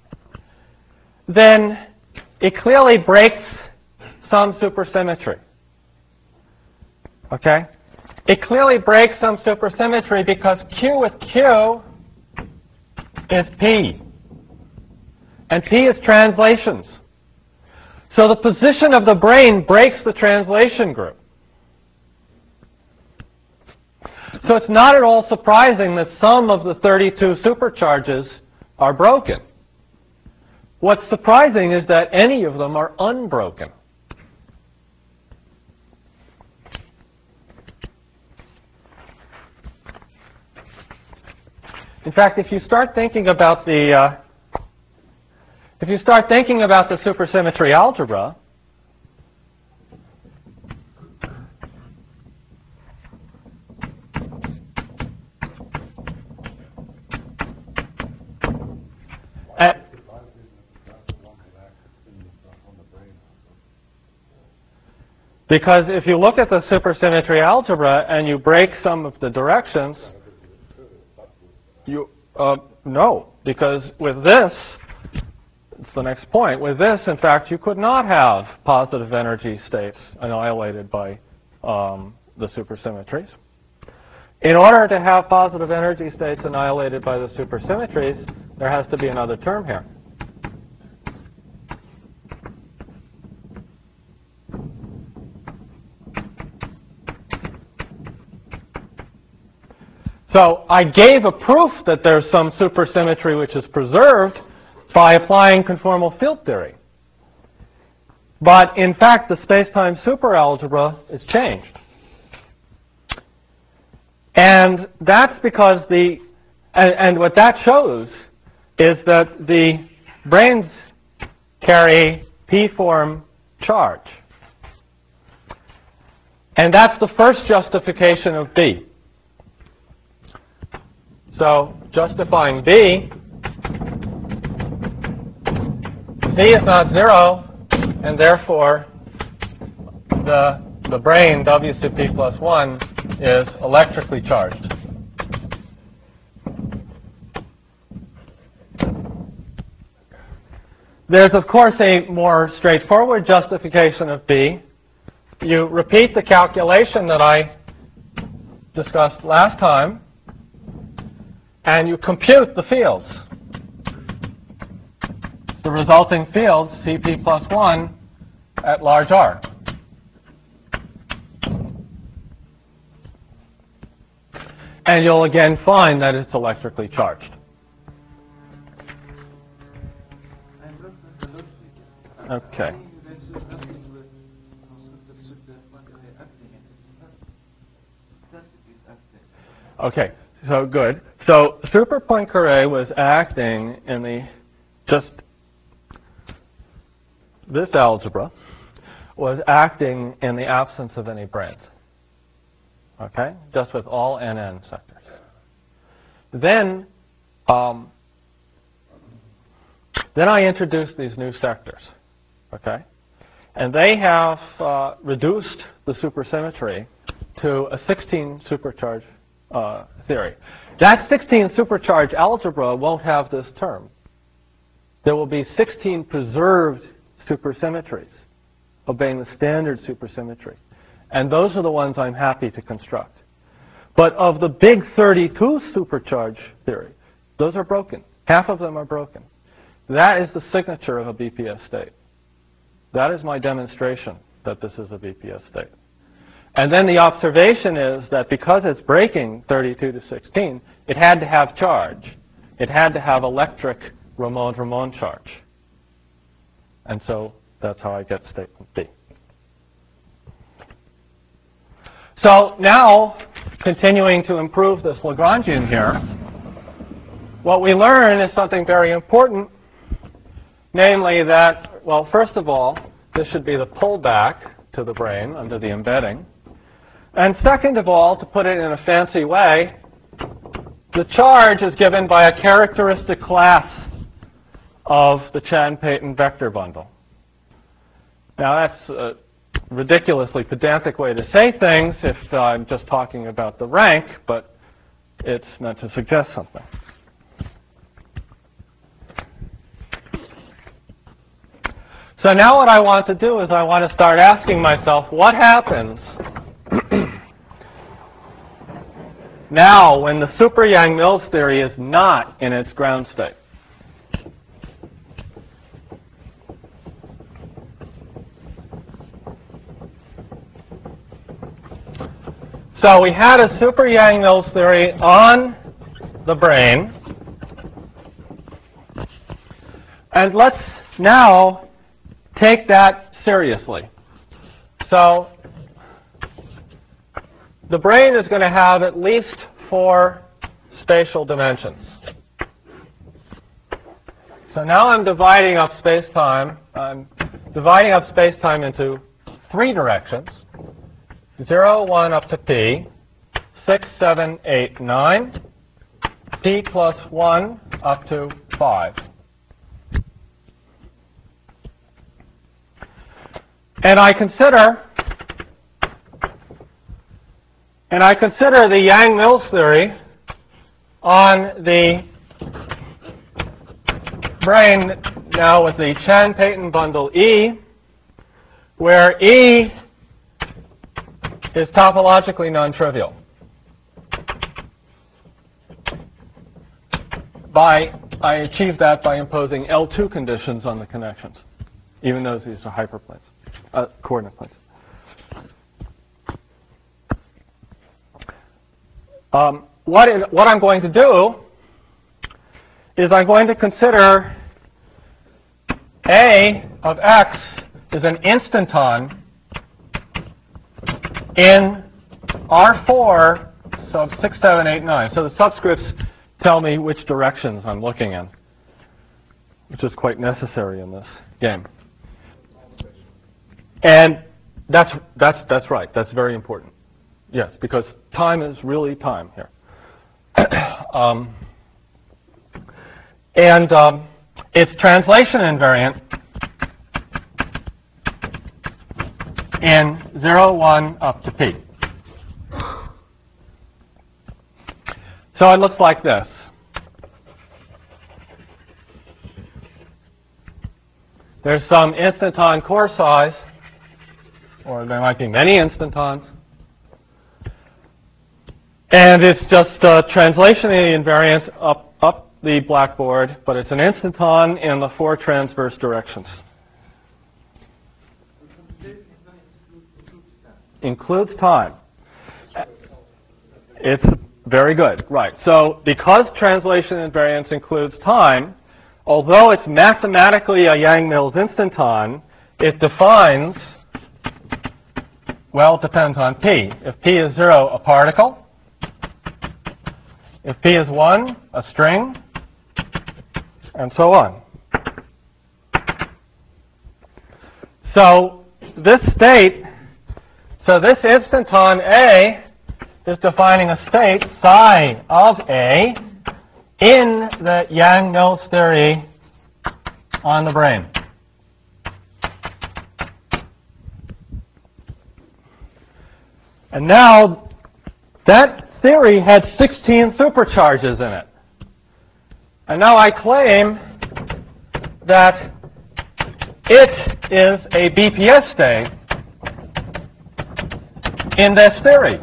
then it clearly breaks some supersymmetry. Okay? It clearly breaks some supersymmetry because Q with Q is P. And P is translations. So the position of the brane breaks the translation group. So it's not at all surprising that some of the 32 supercharges are broken. What's surprising is that any of them are unbroken. In fact, if you start thinking about the supersymmetry algebra, because if you look at the supersymmetry algebra and you break some of the directions, no, because with this, That's the next point. With this, in fact, you could not have positive energy states annihilated by the supersymmetries. In order to have positive energy states annihilated by the supersymmetries, there has to be another term here. So I gave a proof that there's some supersymmetry which is preserved by applying conformal field theory. But in fact, the space-time superalgebra is changed. And that's because and what that shows is that the branes carry p-form charge. And that's the first justification of B. So justifying B, Z is not 0, and therefore the brane W2P plus 1 is electrically charged. There's, of course, a more straightforward justification of B. You repeat the calculation that I discussed last time, and you compute the fields. The resulting fields, Cp plus 1, at large R. And you'll again find that it's electrically charged. Okay. Okay, so good. So super Poincare was acting in this algebra was acting in the absence of any branes. Okay, just with all NN sectors. Then I introduced these new sectors. Okay, and they have reduced the supersymmetry to a 16 supercharge theory. That 16 supercharge algebra won't have this term. There will be 16 preserved supersymmetries obeying the standard supersymmetry. And those are the ones I'm happy to construct. But of the big 32 supercharge theory, those are broken. Half of them are broken. That is the signature of a BPS state. That is my demonstration that this is a BPS state. And then the observation is that because it's breaking 32 to 16, it had to have charge. It had to have electric Ramond-Ramond charge. And so that's how I get statement B. So now, continuing to improve this Lagrangian here, what we learn is something very important, namely that, well, first of all, this should be the pullback to the brane under the embedding. And second of all, to put it in a fancy way, the charge is given by a characteristic class of the Chan-Payton vector bundle. Now, that's a ridiculously pedantic way to say things if I'm just talking about the rank, but it's meant to suggest something. So now what I want to do is I want to start asking myself, what happens now when the super Yang-Mills theory is not in its ground state? So we had a super Yang-Mills theory on the brane. And let's now take that seriously. So the brane is going to have at least 4 spatial dimensions. So now I'm dividing up space-time. I'm dividing up space-time into 3 directions. 0, 1 up to p, 6, 7, 8, 9, p plus 1 up to 5. And I consider the Yang-Mills theory on the brane now with the Chan-Payton bundle E, where E is topologically non-trivial. I achieved that by imposing L2 conditions on the connections, even though these are hyperplanes, coordinate planes. What I'm going to do is I'm going to consider A of x is an instanton in R4 sub 6, 7, 8, 9. So the subscripts tell me which directions I'm looking in, which is quite necessary in this game. And that's right. That's very important. Yes, because time is really time here. It's translation invariant in 0, 1 up to p. So it looks like this. There's some instanton core size, or there might be many instantons. And it's just translation invariance up the blackboard, but it's an instanton in the 4 transverse directions. Includes time. It's very good, right. So because translation invariance includes time, although it's mathematically a Yang-Mills instanton, it defines, well, it depends on p. If p is 0, a particle. If p is 1, a string, and so on. So this state, so this instanton A is defining a state psi of A in the Yang-Mills theory on the brane. And now that theory had 16 supercharges in it. And now I claim that it is a BPS state in this theory.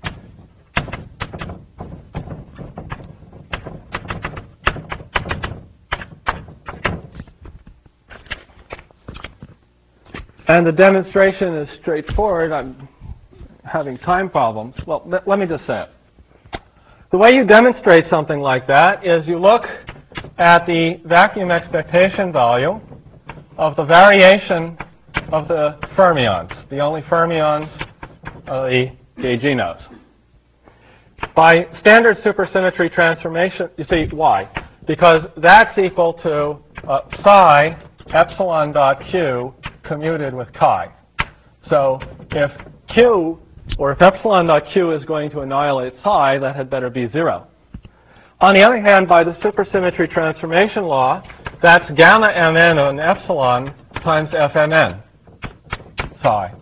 And the demonstration is straightforward. I'm having time problems. Well, let me just say it. The way you demonstrate something like that is you look at the vacuum expectation value of the variation of the fermions, the only fermions the gauge knows. By standard supersymmetry transformation, you see why? Because that's equal to psi epsilon dot q commuted with chi. So if q, or if epsilon dot q is going to annihilate psi, that had better be 0. On the other hand, by the supersymmetry transformation law, that's gamma mn on epsilon times fmn psi.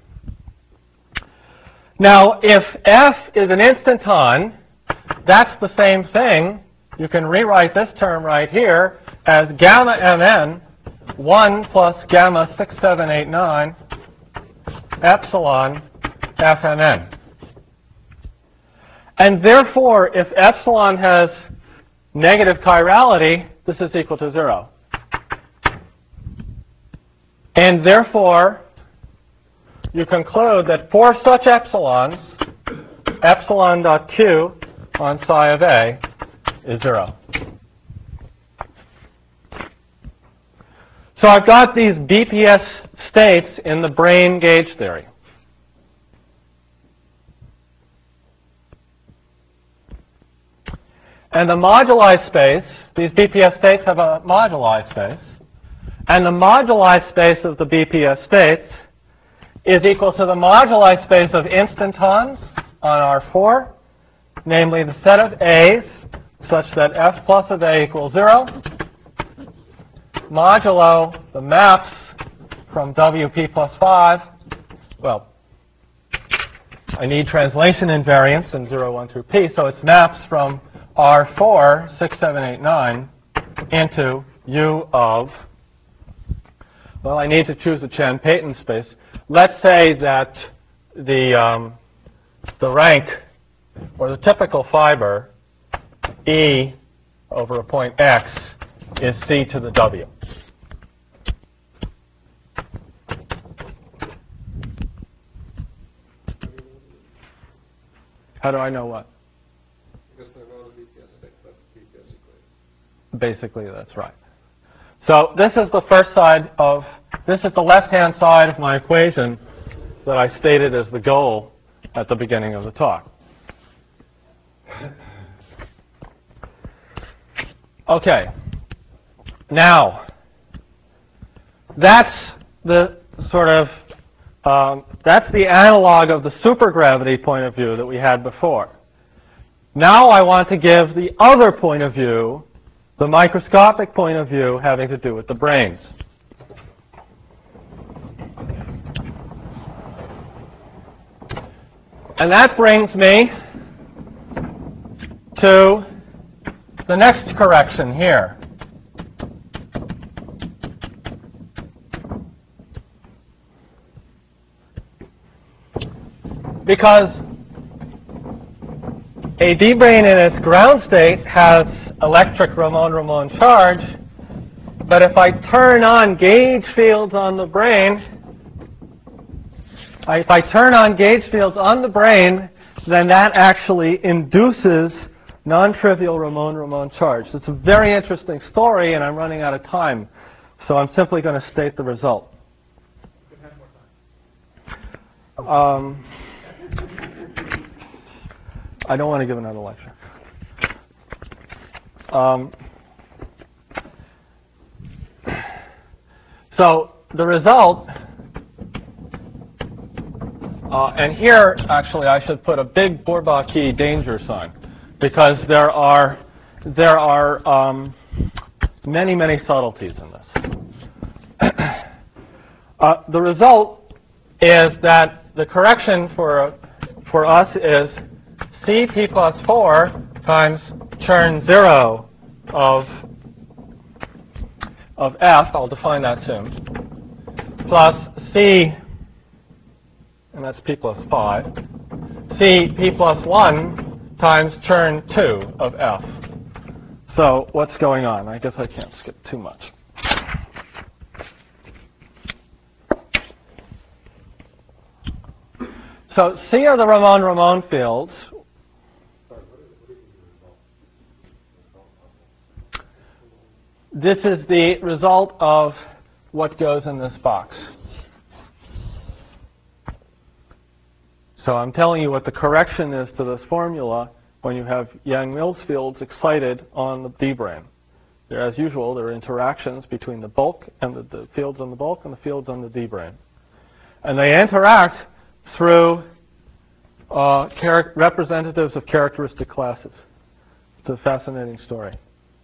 Now, if f is an instanton, that's the same thing. You can rewrite this term right here as gamma mn 1 plus gamma 6, 7, 8, 9 epsilon fmn. And therefore, if epsilon has negative chirality, this is equal to 0. And therefore, you conclude that for such epsilons, epsilon dot q on psi of A is 0. So I've got these BPS states in the brane gauge theory. And the moduli space, these BPS states have a moduli space. And the moduli space of the BPS states is equal to the moduli space of instantons on R4, namely the set of A's such that f plus of A equals 0, modulo the maps from WP plus 5. Well, I need translation invariance in 0, 1 through P, so it's maps from R4, 6, 7, 8, 9 into U of Well, I need to choose a Chan-Payton space. Let's say that the rank, or the typical fiber, E over a point X, is C to the W. How do I know what? Because they're not a BPS6, that's a BPS equation. Basically, that's right. So this is the first side of, this is the left-hand side of my equation that I stated as the goal at the beginning of the talk. Okay. Now, that's the sort of, that's the analog of the supergravity point of view that we had before. Now I want to give the other point of view, the microscopic point of view having to do with the branes. And that brings me to the next correction here. Because a D brane in its ground state has electric Ramon-Ramon charge, but if I turn on gauge fields on the brane, then that actually induces non-trivial Ramon-Ramon charge. It's a very interesting story, and I'm running out of time, so I'm simply going to state the result. I don't want to give another lecture. So the result, and here actually I should put a big Bourbaki danger sign, because there are many, many subtleties in this. The result is that the correction for us is Cp plus 4 times churn 0 of F, I'll define that soon, plus C, and that's P plus 5, P plus 1 times churn 2 of F. So what's going on? I guess I can't skip too much. So C are the Ramon-Ramon fields. This is the result of what goes in this box. So I'm telling you what the correction is to this formula when you have Yang-Mills fields excited on the D brane. There, as usual, there are interactions between the bulk and the fields on the bulk and the fields on the D brane. And they interact through representatives of characteristic classes. It's a fascinating story.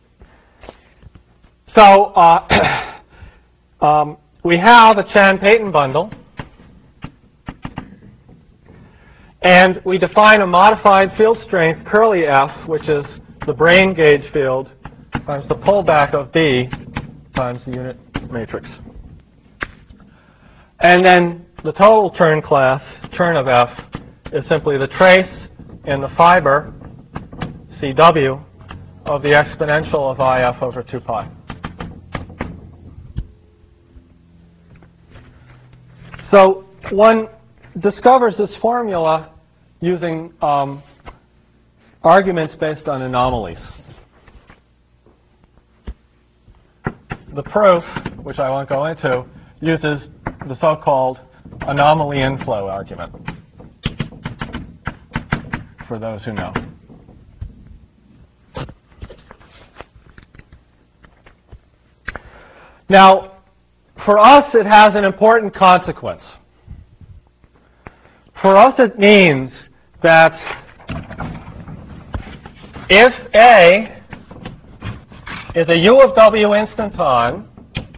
So we have a Chan-Payton bundle, and we define a modified field strength, curly F, which is the brane gauge field times the pullback of B times the unit matrix. And then the total churn class, churn of F, is simply the trace in the fiber, CW, of the exponential of IF over 2 pi. So one discovers this formula using arguments based on anomalies. The proof, which I won't go into, uses the so-called anomaly inflow argument, for those who know. Now, for us, it has an important consequence. For us, it means that if A is a U of W instanton,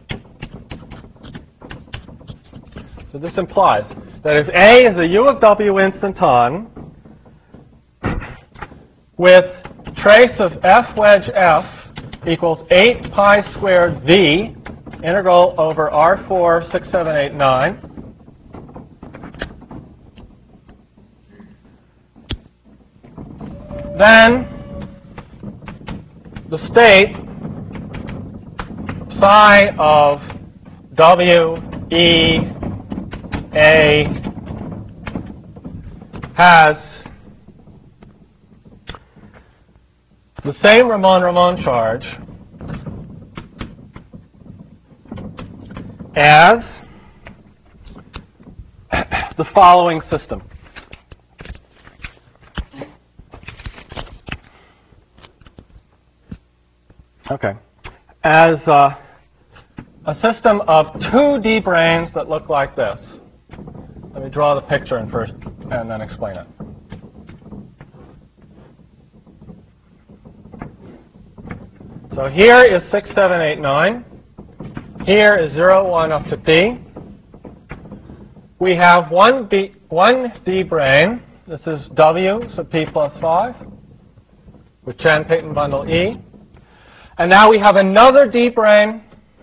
so this implies that if A is a U of W instanton with trace of F wedge F equals 8 pi squared V integral over R4 6, 7, 8, 9. Then the state psi of W, E, A has the same Ramon-Ramon charge as the following system. Okay. As a system of two D branes that look like this. Let me draw the picture in first and then explain it. So here is 6, 7, 8, 9. Here is 0, 1 up to P. We have one D brane. This is W, so P plus 5, with Chan-Peyton bundle E. And now we have another D brane,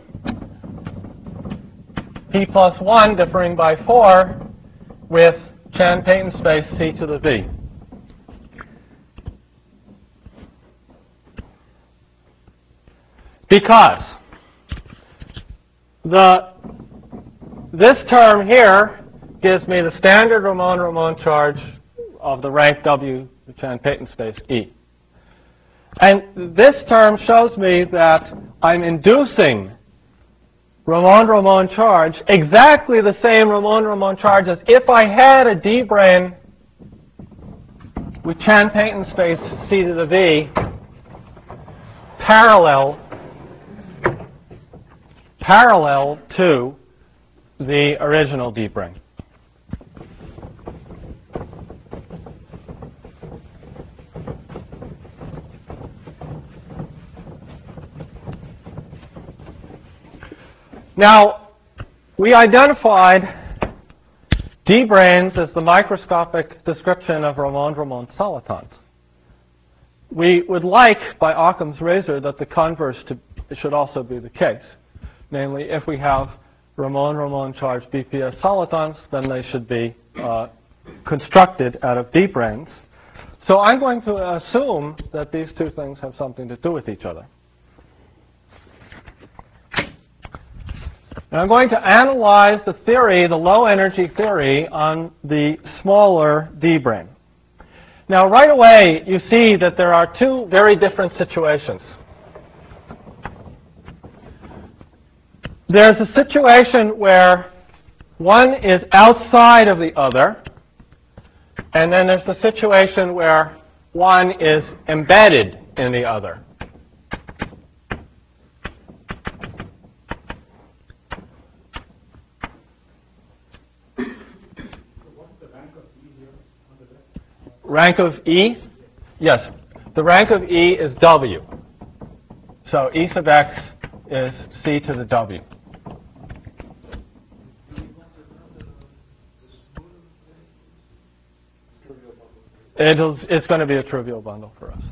P plus 1, differing by 4, with Chan-Peyton space C to the V. Because this term here gives me the standard Ramon-Ramon charge of the rank W, the Chan-Peyton space E. And this term shows me that I'm inducing Ramon-Ramon charge, exactly the same Ramon-Ramon charge as if I had a D brane with Chan-Peyton space C to the V parallel to the original D brane. Now, we identified D branes as the microscopic description of Ramon-Ramon solitons. We would like, by Occam's razor, that the converse should also be the case. Namely, if we have Ramon-Ramon charged BPS solitons, then they should be constructed out of D branes. So I'm going to assume that these two things have something to do with each other. And I'm going to analyze the theory, the low energy theory, on the smaller D brane. Now, right away, you see that there are two very different situations. There's a situation where one is outside of the other, and then there's the situation where one is embedded in the other. Rank of E? Yes. The rank of E is W. So E sub x is C to the W. It's going to be a trivial bundle for us.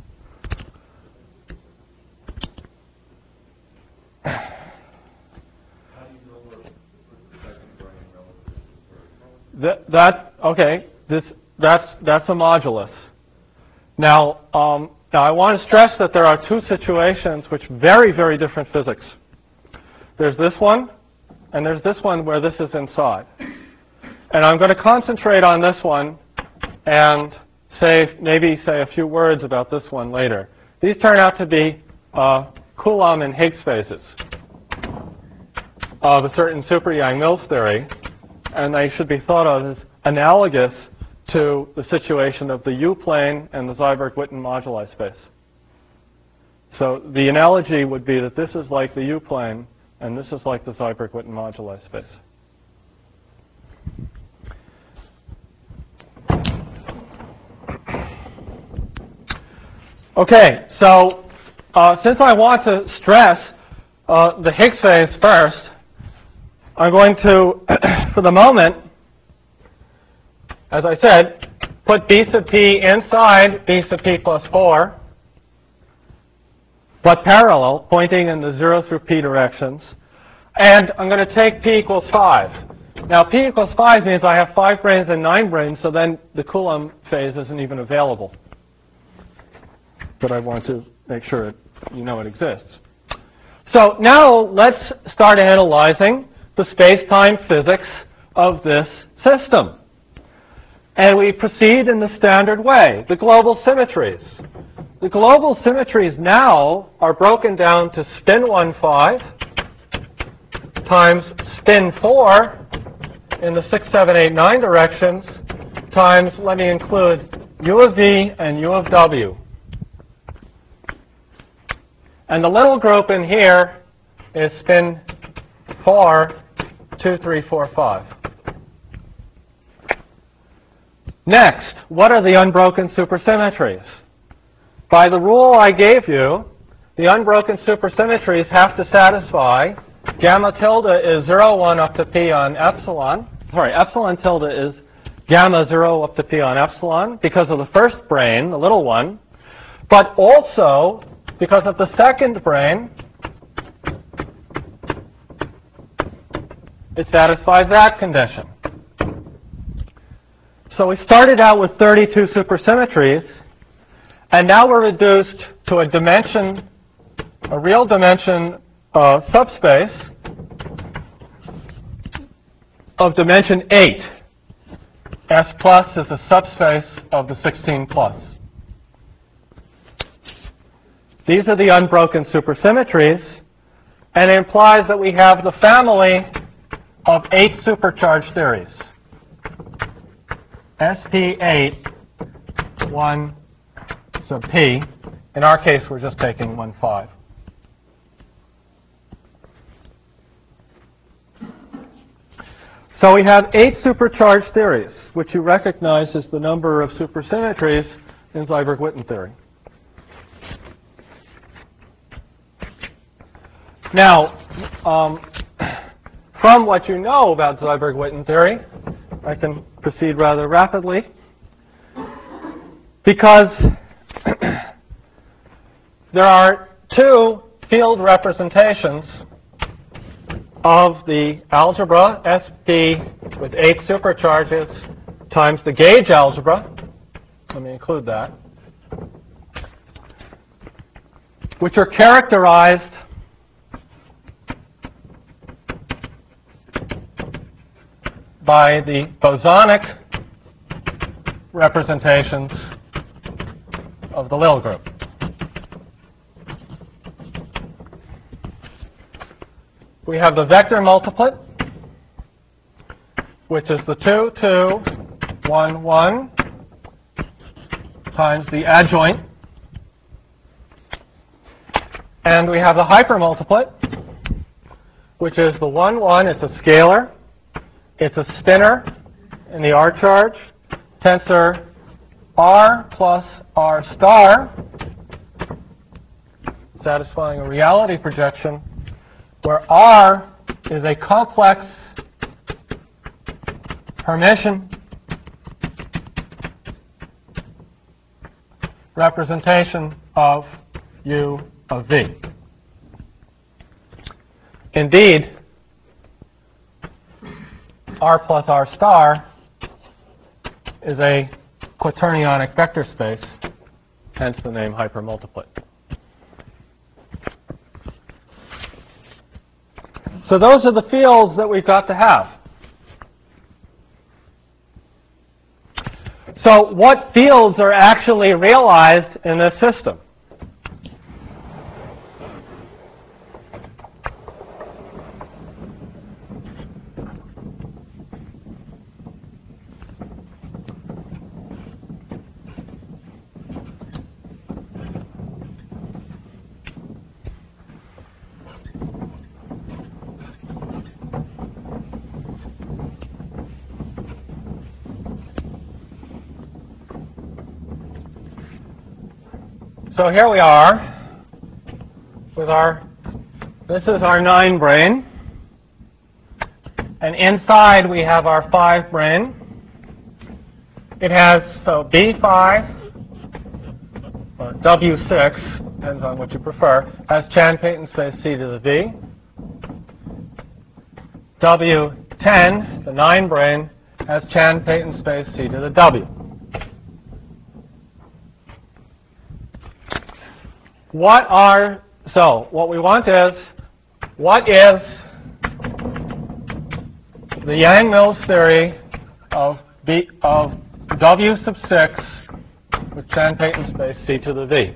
Okay. That's a modulus. Now I want to stress that there are two situations which very, very different physics. There's this one, and there's this one where this is inside. And I'm going to concentrate on this one and maybe say a few words about this one later. These turn out to be Coulomb and Higgs phases of a certain super-Yang-Mills theory, and they should be thought of as analogous to the situation of the U-plane and the Seiberg-Witten moduli space. So the analogy would be that this is like the U-plane, and this is like the Seiberg-Witten moduli space. Okay, so since I want to stress the Higgs phase first, I'm going to, for the moment, as I said, put B sub P inside B sub P plus 4, but parallel, pointing in the 0 through P directions. And I'm going to take p equals 5. Now, p equals 5 means I have 5 branes and 9 branes, so then the Coulomb phase isn't even available. But I want to make sure you know it exists. So now let's start analyzing the space-time physics of this system. And we proceed in the standard way, the global symmetries. The global symmetries now are broken down to spin 1, 5 times spin 4 in the 6, 7, 8, 9 directions times, let me include u of v and u of w. And the little group in here is spin 4, 2, 3, 4, 5. Next, what are the unbroken supersymmetries? By the rule I gave you, the unbroken supersymmetries have to satisfy gamma tilde is 0, 1 up to p on epsilon. Sorry, epsilon tilde is gamma 0 up to p on epsilon because of the first brane, the little one, but also because of the second brane, it satisfies that condition. So we started out with 32 supersymmetries, and now we're reduced to a dimension, a real dimension subspace of dimension 8. S plus is a subspace of the 16 plus. These are the unbroken supersymmetries, and it implies that we have the family of 8 supercharged theories. SP8, 1 sub p. In our case, we're just taking 1, 5. So we have 8 supercharged theories, which you recognize as the number of supersymmetries in Seiberg-Witten theory. Now, from what you know about Seiberg-Witten theory, I can proceed rather rapidly, because there are 2 field representations of the algebra, SP with 8 supercharges, times the gauge algebra. Let me include that. Which are characterized by the bosonic representations of the Lil group. We have the vector multiplet, which is the 2, 2, 1, 1 times the adjoint. And we have the hypermultiplet, which is the 1, 1. It's a scalar. It's a spinner in the R charge, tensor R plus R star, satisfying a reality projection, where R is a complex Hermitian representation of U of V. Indeed, R plus R star is a quaternionic vector space, hence the name hypermultiplet. So those are the fields that we've got to have. So what fields are actually realized in this system? So here we are with this is our 9 brane, and inside we have our 5 brane. It has, so B5 or W6, depends on what you prefer, has Chan Payton space C to the V. W10, the 9 brane, has Chan-Peyton space C to the W. So what we want is, what is the Yang-Mills theory of W sub 6 with Chan-Peyton space C to the V?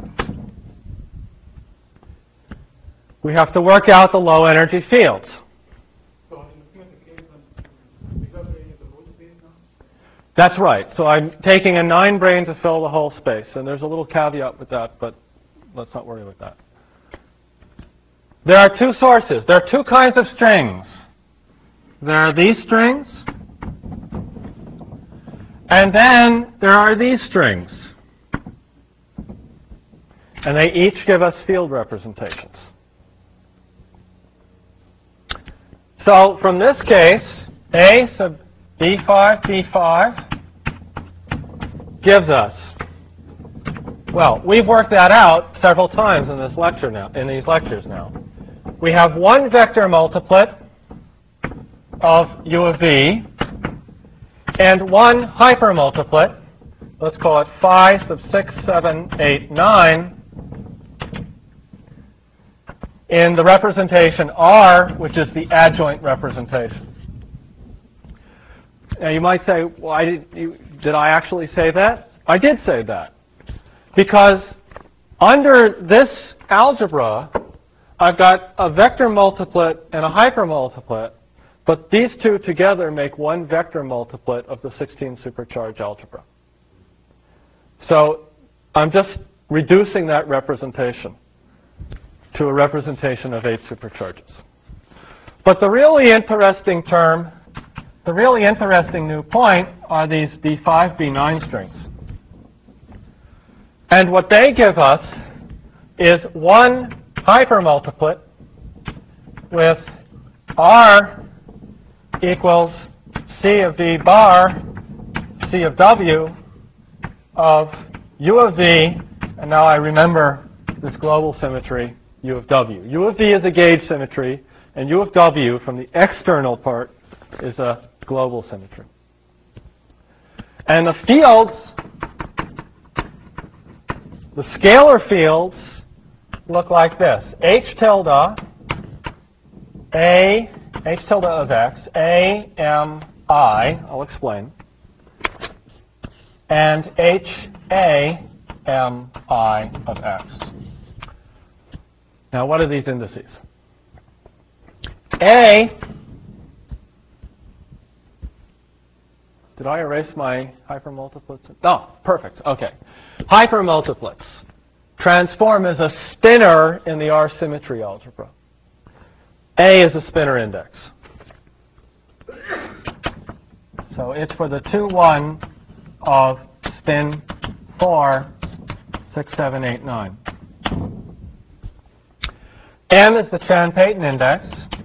We have to work out the low energy fields. So in the case when bigger brane is the whole space now? That's right. So I'm taking a 9 brane to fill the whole space. And there's a little caveat with that, but let's not worry with that. There are two sources. There are two kinds of strings. There are these strings, and then there are these strings. And they each give us field representations. So from this case, A sub B5, B5 gives us, well, we've worked that out several times in this lecture now, in these lectures now. We have one vector multiplet of U of V and one hypermultiplet, let's call it phi sub 6, 7, 8, 9, in the representation R, which is the adjoint representation. Now you might say, why did I actually say that? I did say that. Because under this algebra, I've got a vector multiplet and a hypermultiplet, but these two together make one vector multiplet of the 16 supercharge algebra. So I'm just reducing that representation to a representation of 8 supercharges. But the really interesting term, the really interesting new point are these B5, B9 strings. And what they give us is one hypermultiplet with R equals C of V bar, C of W of U of V, and now I remember this global symmetry, U of W. U of V is a gauge symmetry, and U of W from the external part is a global symmetry. And the fields, the scalar fields, look like this. H tilde of x, A, M, I, I'll explain, and H, A, M, I of x. Now, what are these indices? A, did I erase my hypermultiplets? Oh, perfect. Okay. Hypermultiplets transform as a spinner in the R symmetry algebra. A is a spinner index. So it's for the 2, 1 of spin 4, 6, 7, 8, 9. M is the Chan-Peyton index,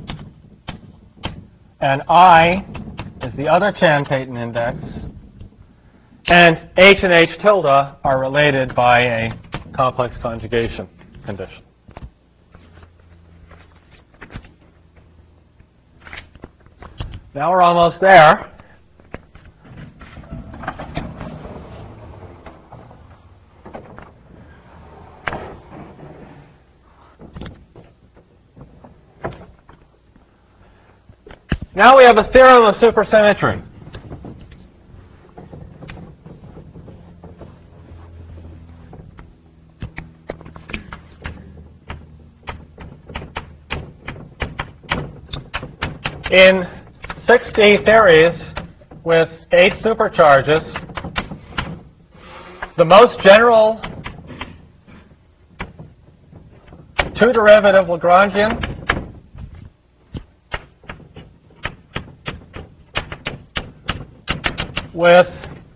and I is the other Chan-Peyton index, and H and H tilde are related by a complex conjugation condition. Now we're almost there. Now we have a theorem of supersymmetry. In 6D theories with 8 supercharges, the most general two-derivative Lagrangian with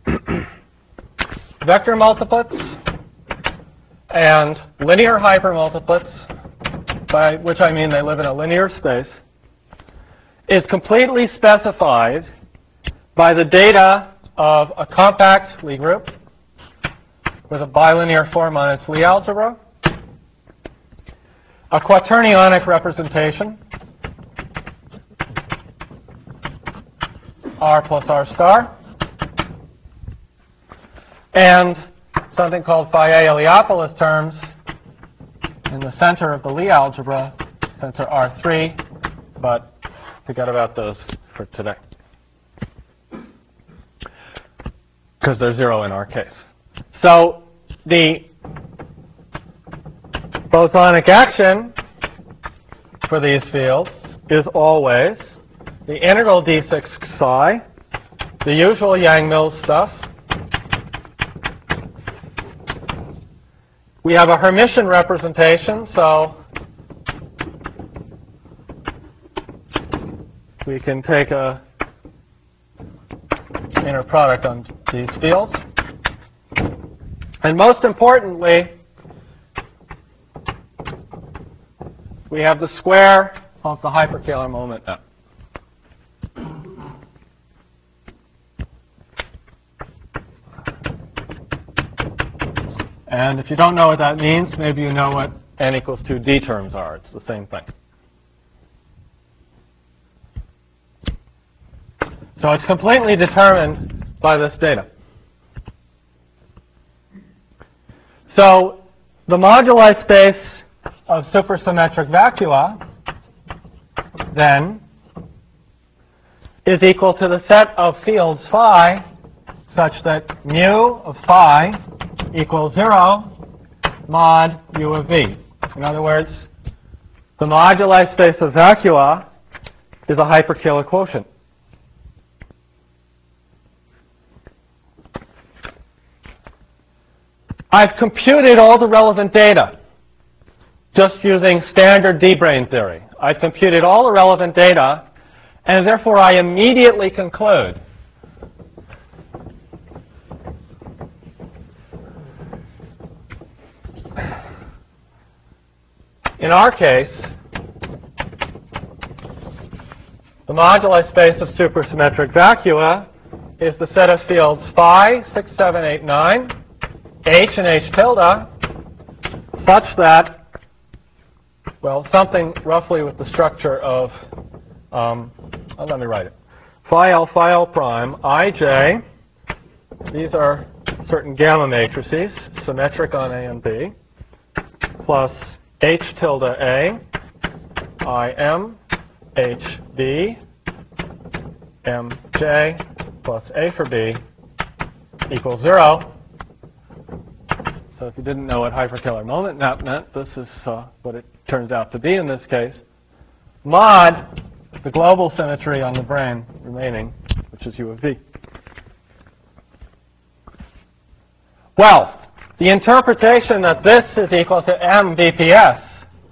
vector multiplets and linear hypermultiplets, by which I mean they live in a linear space, is completely specified by the data of a compact Lie group with a bilinear form on its Lie algebra, a quaternionic representation, R plus R star. And something called phi A Iliopolis terms in the center of the Lie algebra, center R3, but forget about those for today, because they're 0 in our case. So the bosonic action for these fields is always the integral d6 psi, the usual Yang-Mills stuff. We have a Hermitian representation, so we can take a inner product on these fields. And most importantly, we have the square of the hyperkähler moment now. And if you don't know what that means, maybe you know what n equals 2d terms are. It's the same thing. So it's completely determined by this data. So the moduli space of supersymmetric vacua then is equal to the set of fields phi such that mu of phi equals 0 mod u of v. In other words, the moduli space of vacua is a hyperkähler quotient. I've computed all the relevant data just using standard D-brane theory. I've computed all the relevant data, and therefore I immediately conclude in our case, the moduli space of supersymmetric vacua is the set of fields phi, 6, 7, 8, 9, H and H tilde, such that, well, something roughly with the structure of, let me write it. Phi L prime, Ij, these are certain gamma matrices, symmetric on A and B, plus H tilde A, Im, HB, Mj, plus A for B, equals 0. So if you didn't know what hyperkähler moment map meant, this is what it turns out to be in this case. Mod the global symmetry on the brane remaining, which is U of V. Well, the interpretation that this is equal to M VPS,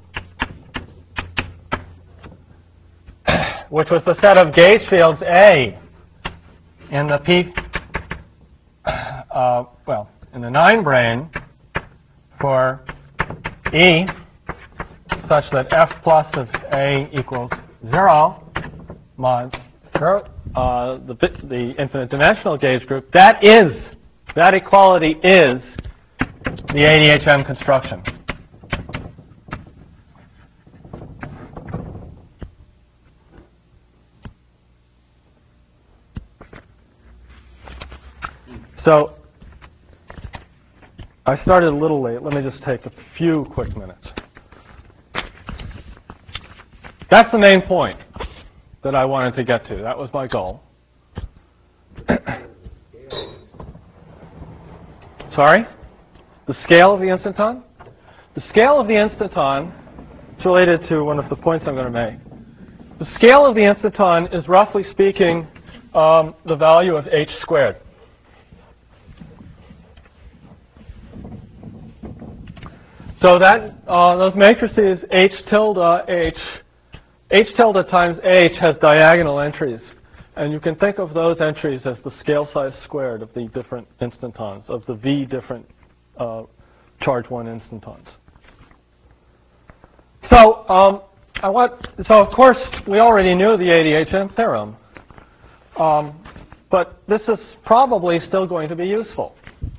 which was the set of gauge fields A in the in the 9 brane for E, such that F plus of A equals 0 mod 0, the infinite dimensional gauge group, that equality is the ADHM construction. So I started a little late. Let me just take a few quick minutes. That's the main point that I wanted to get to. That was my goal. Sorry? The scale of the instanton? The scale of the instanton is related to one of the points I'm going to make. The scale of the instanton is, roughly speaking, the value of h squared. So that those matrices H tilde times H has diagonal entries. And you can think of those entries as the scale size squared of the different instantons, of the V different charge 1 instantons. So of course, we already knew the ADHM theorem. But this is probably still going to be useful.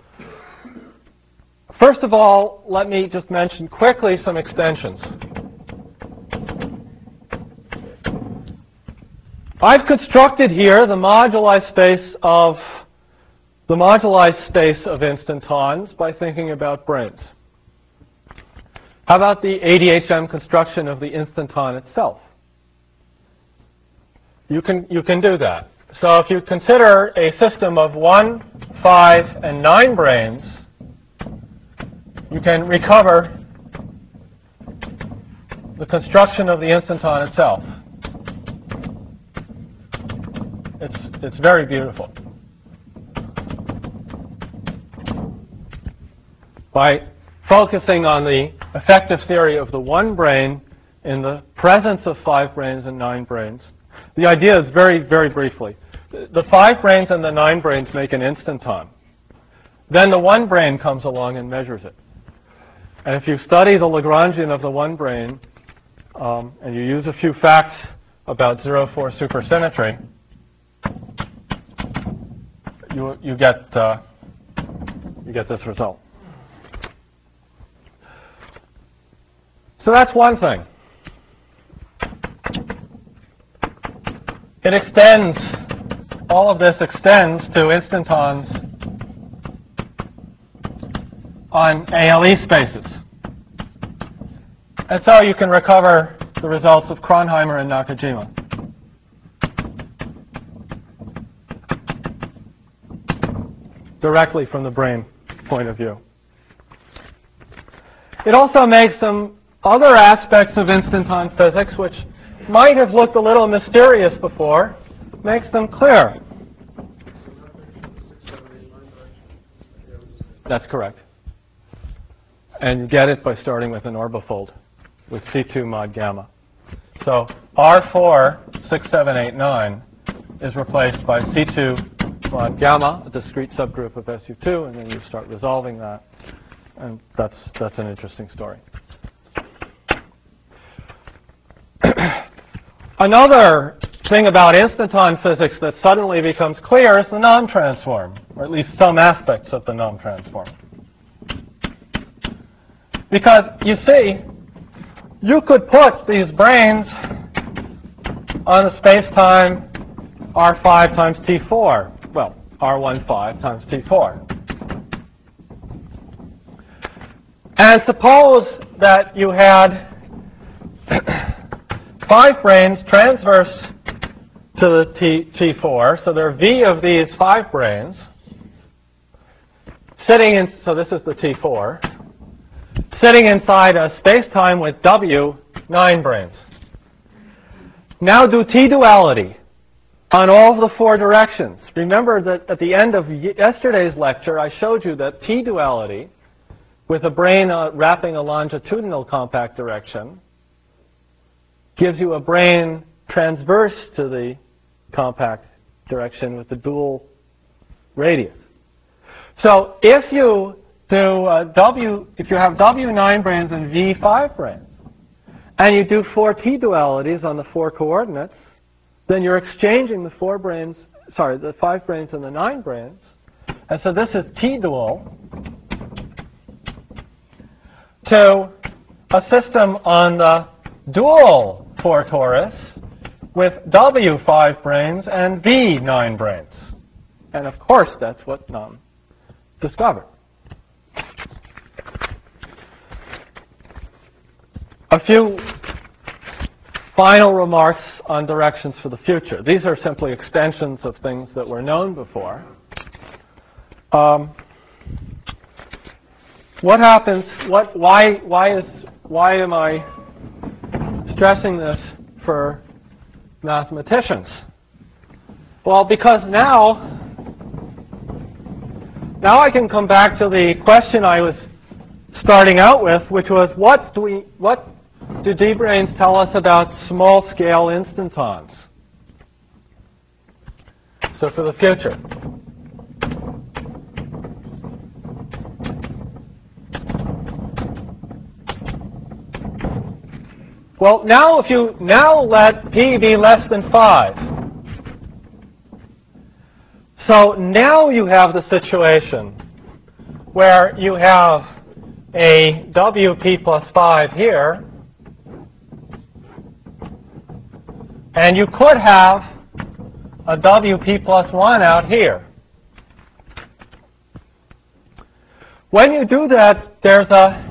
First of all, let me just mention quickly some extensions. I've constructed here the moduli space of instantons by thinking about branes. How about the ADHM construction of the instanton itself? You can do that. So if you consider a system of 1, 5, and 9 branes, you can recover the construction of the instanton itself. It's very beautiful. By focusing on the effective theory of the one brane in the presence of 5 branes and 9 branes, the idea is very, very briefly. The 5 branes and the 9 branes make an instanton. Then the one brane comes along and measures it. And if you study the Lagrangian of the one brane, and you use a few facts about 0-4 supersymmetry, you get this result. So that's one thing. It extends, all of this extends to instantons on ALE spaces. And so you can recover the results of Kronheimer and Nakajima. Directly from the brane point of view. It also makes some other aspects of instanton physics, which might have looked a little mysterious before, makes them clear. That's correct. And you get it by starting with an orbifold with C2 mod gamma. So R4, 6, 7, 8, 9 is replaced by C2 mod gamma, a discrete subgroup of SU2, and then you start resolving that. And that's an interesting story. Another thing about instanton physics that suddenly becomes clear is the norm transform, or at least some aspects of the norm transform. Because, you see, you could put these branes on a space-time R5 times T4. Well, R15 times T4. And suppose that you had 5 branes transverse to the T4, so there are V of these 5 branes sitting in, so this is the T4, sitting inside a space-time with W 9 branes. Now do T-duality on all of the 4 directions. Remember that at the end of yesterday's lecture, I showed you that T-duality with a brane wrapping a longitudinal compact direction gives you a brane transverse to the compact direction with the dual radius. So if you do if you have W9 branes and V5 branes, and you do 4 T-dualities on the 4 coordinates, then you're exchanging the 5 branes and the 9 branes. And so this is T-dual to a system on the dual 4 torus with W5 branes and V9 branes. And of course, that's what Nam discovered. A few final remarks on directions for the future. These are simply extensions of things that were known before. What happens? Why am I stressing this for mathematicians? Well, because now I can come back to the question I was starting out with, which was what do D-branes tell us about small-scale instantons? So for the future. Well, now if you let P be less than 5. So now you have the situation where you have a WP plus 5 here, and you could have a WP plus 1 out here. When you do that, there's a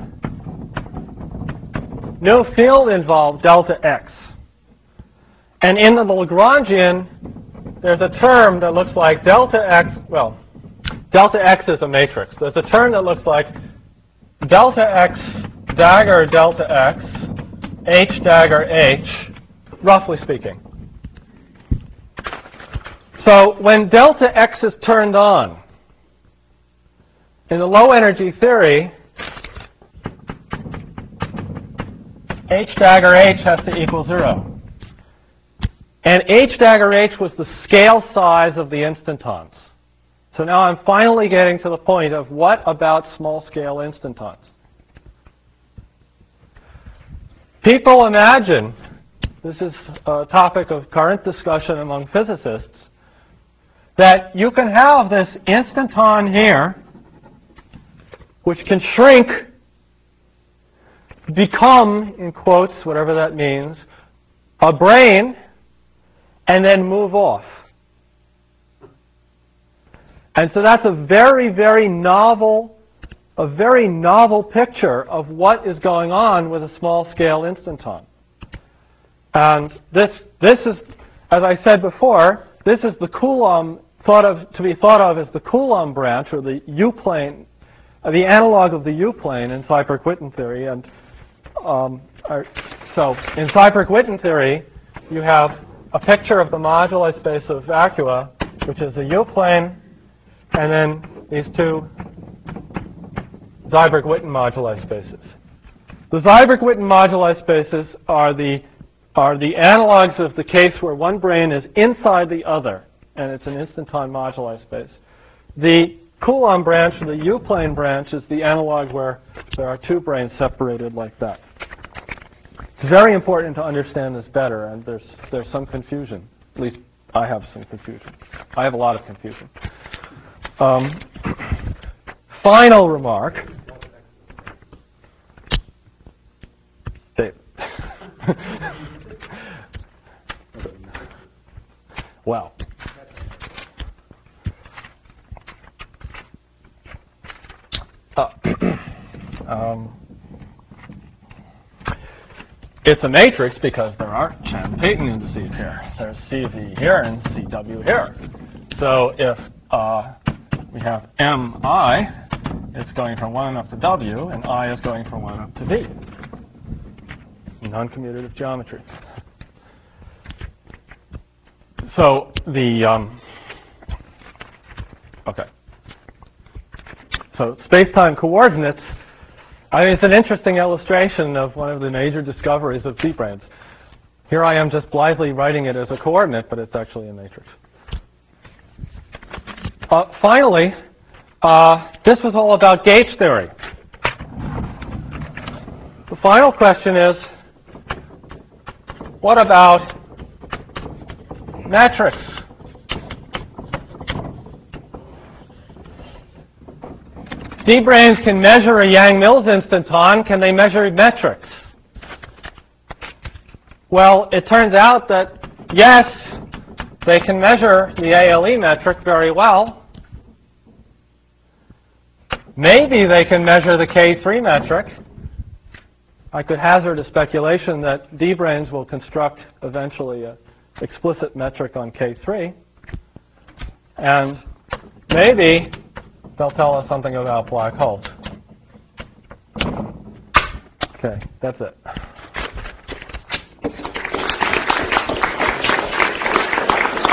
new field involved, delta x. And in the Lagrangian, there's a term that looks like delta x, well, delta x is a matrix. There's a term that looks like delta x dagger delta x, h dagger h, roughly speaking. So when delta x is turned on, in the low energy theory, h dagger h has to equal 0. And h dagger h was the scale size of the instantons. So now I'm finally getting to the point of what about small scale instantons? People imagine, this is a topic of current discussion among physicists, that you can have this instanton here, which can shrink, become, in quotes, whatever that means, a brain, and then move off. And so that's a very, very novel picture of what is going on with a small-scale instanton. And this is, as I said before, this is the Coulomb, to be thought of as the Coulomb branch, or the U-plane, the analog of the U-plane in Seyfert-Witten theory. And so in Seyfert-Witten theory, you have a picture of the moduli space of vacua, which is a U-plane, and then these two Seyfert-Witten moduli spaces. The Seyfert-Witten moduli spaces are the analogs of the case where one brain is inside the other, and it's an instanton moduli space. The Coulomb branch, or the U-plane branch, is the analog where there are two brains separated like that. It's very important to understand this better, and there's some confusion. At least I have some confusion. I have a lot of confusion. Final remark. Dave. Well. It's a matrix because there are Chan-Payton indices here. There's CV here and CW here. So if we have MI, it's going from 1 up to W, and I is going from 1 up to V. Non-commutative geometry. So the okay. So space-time coordinates. I mean, it's an interesting illustration of one of the major discoveries of D-branes. Here I am just blithely writing it as a coordinate, but it's actually a matrix. Finally, this was all about gauge theory. The final question is, what about metrics? D-branes can measure a Yang-Mills instanton. Can they measure metrics? Well, it turns out that, yes, they can measure the ALE metric very well. Maybe they can measure the K3 metric. I could hazard a speculation that D-branes will construct eventually an explicit metric on K3. And maybe they'll tell us something about black holes. Okay, that's it.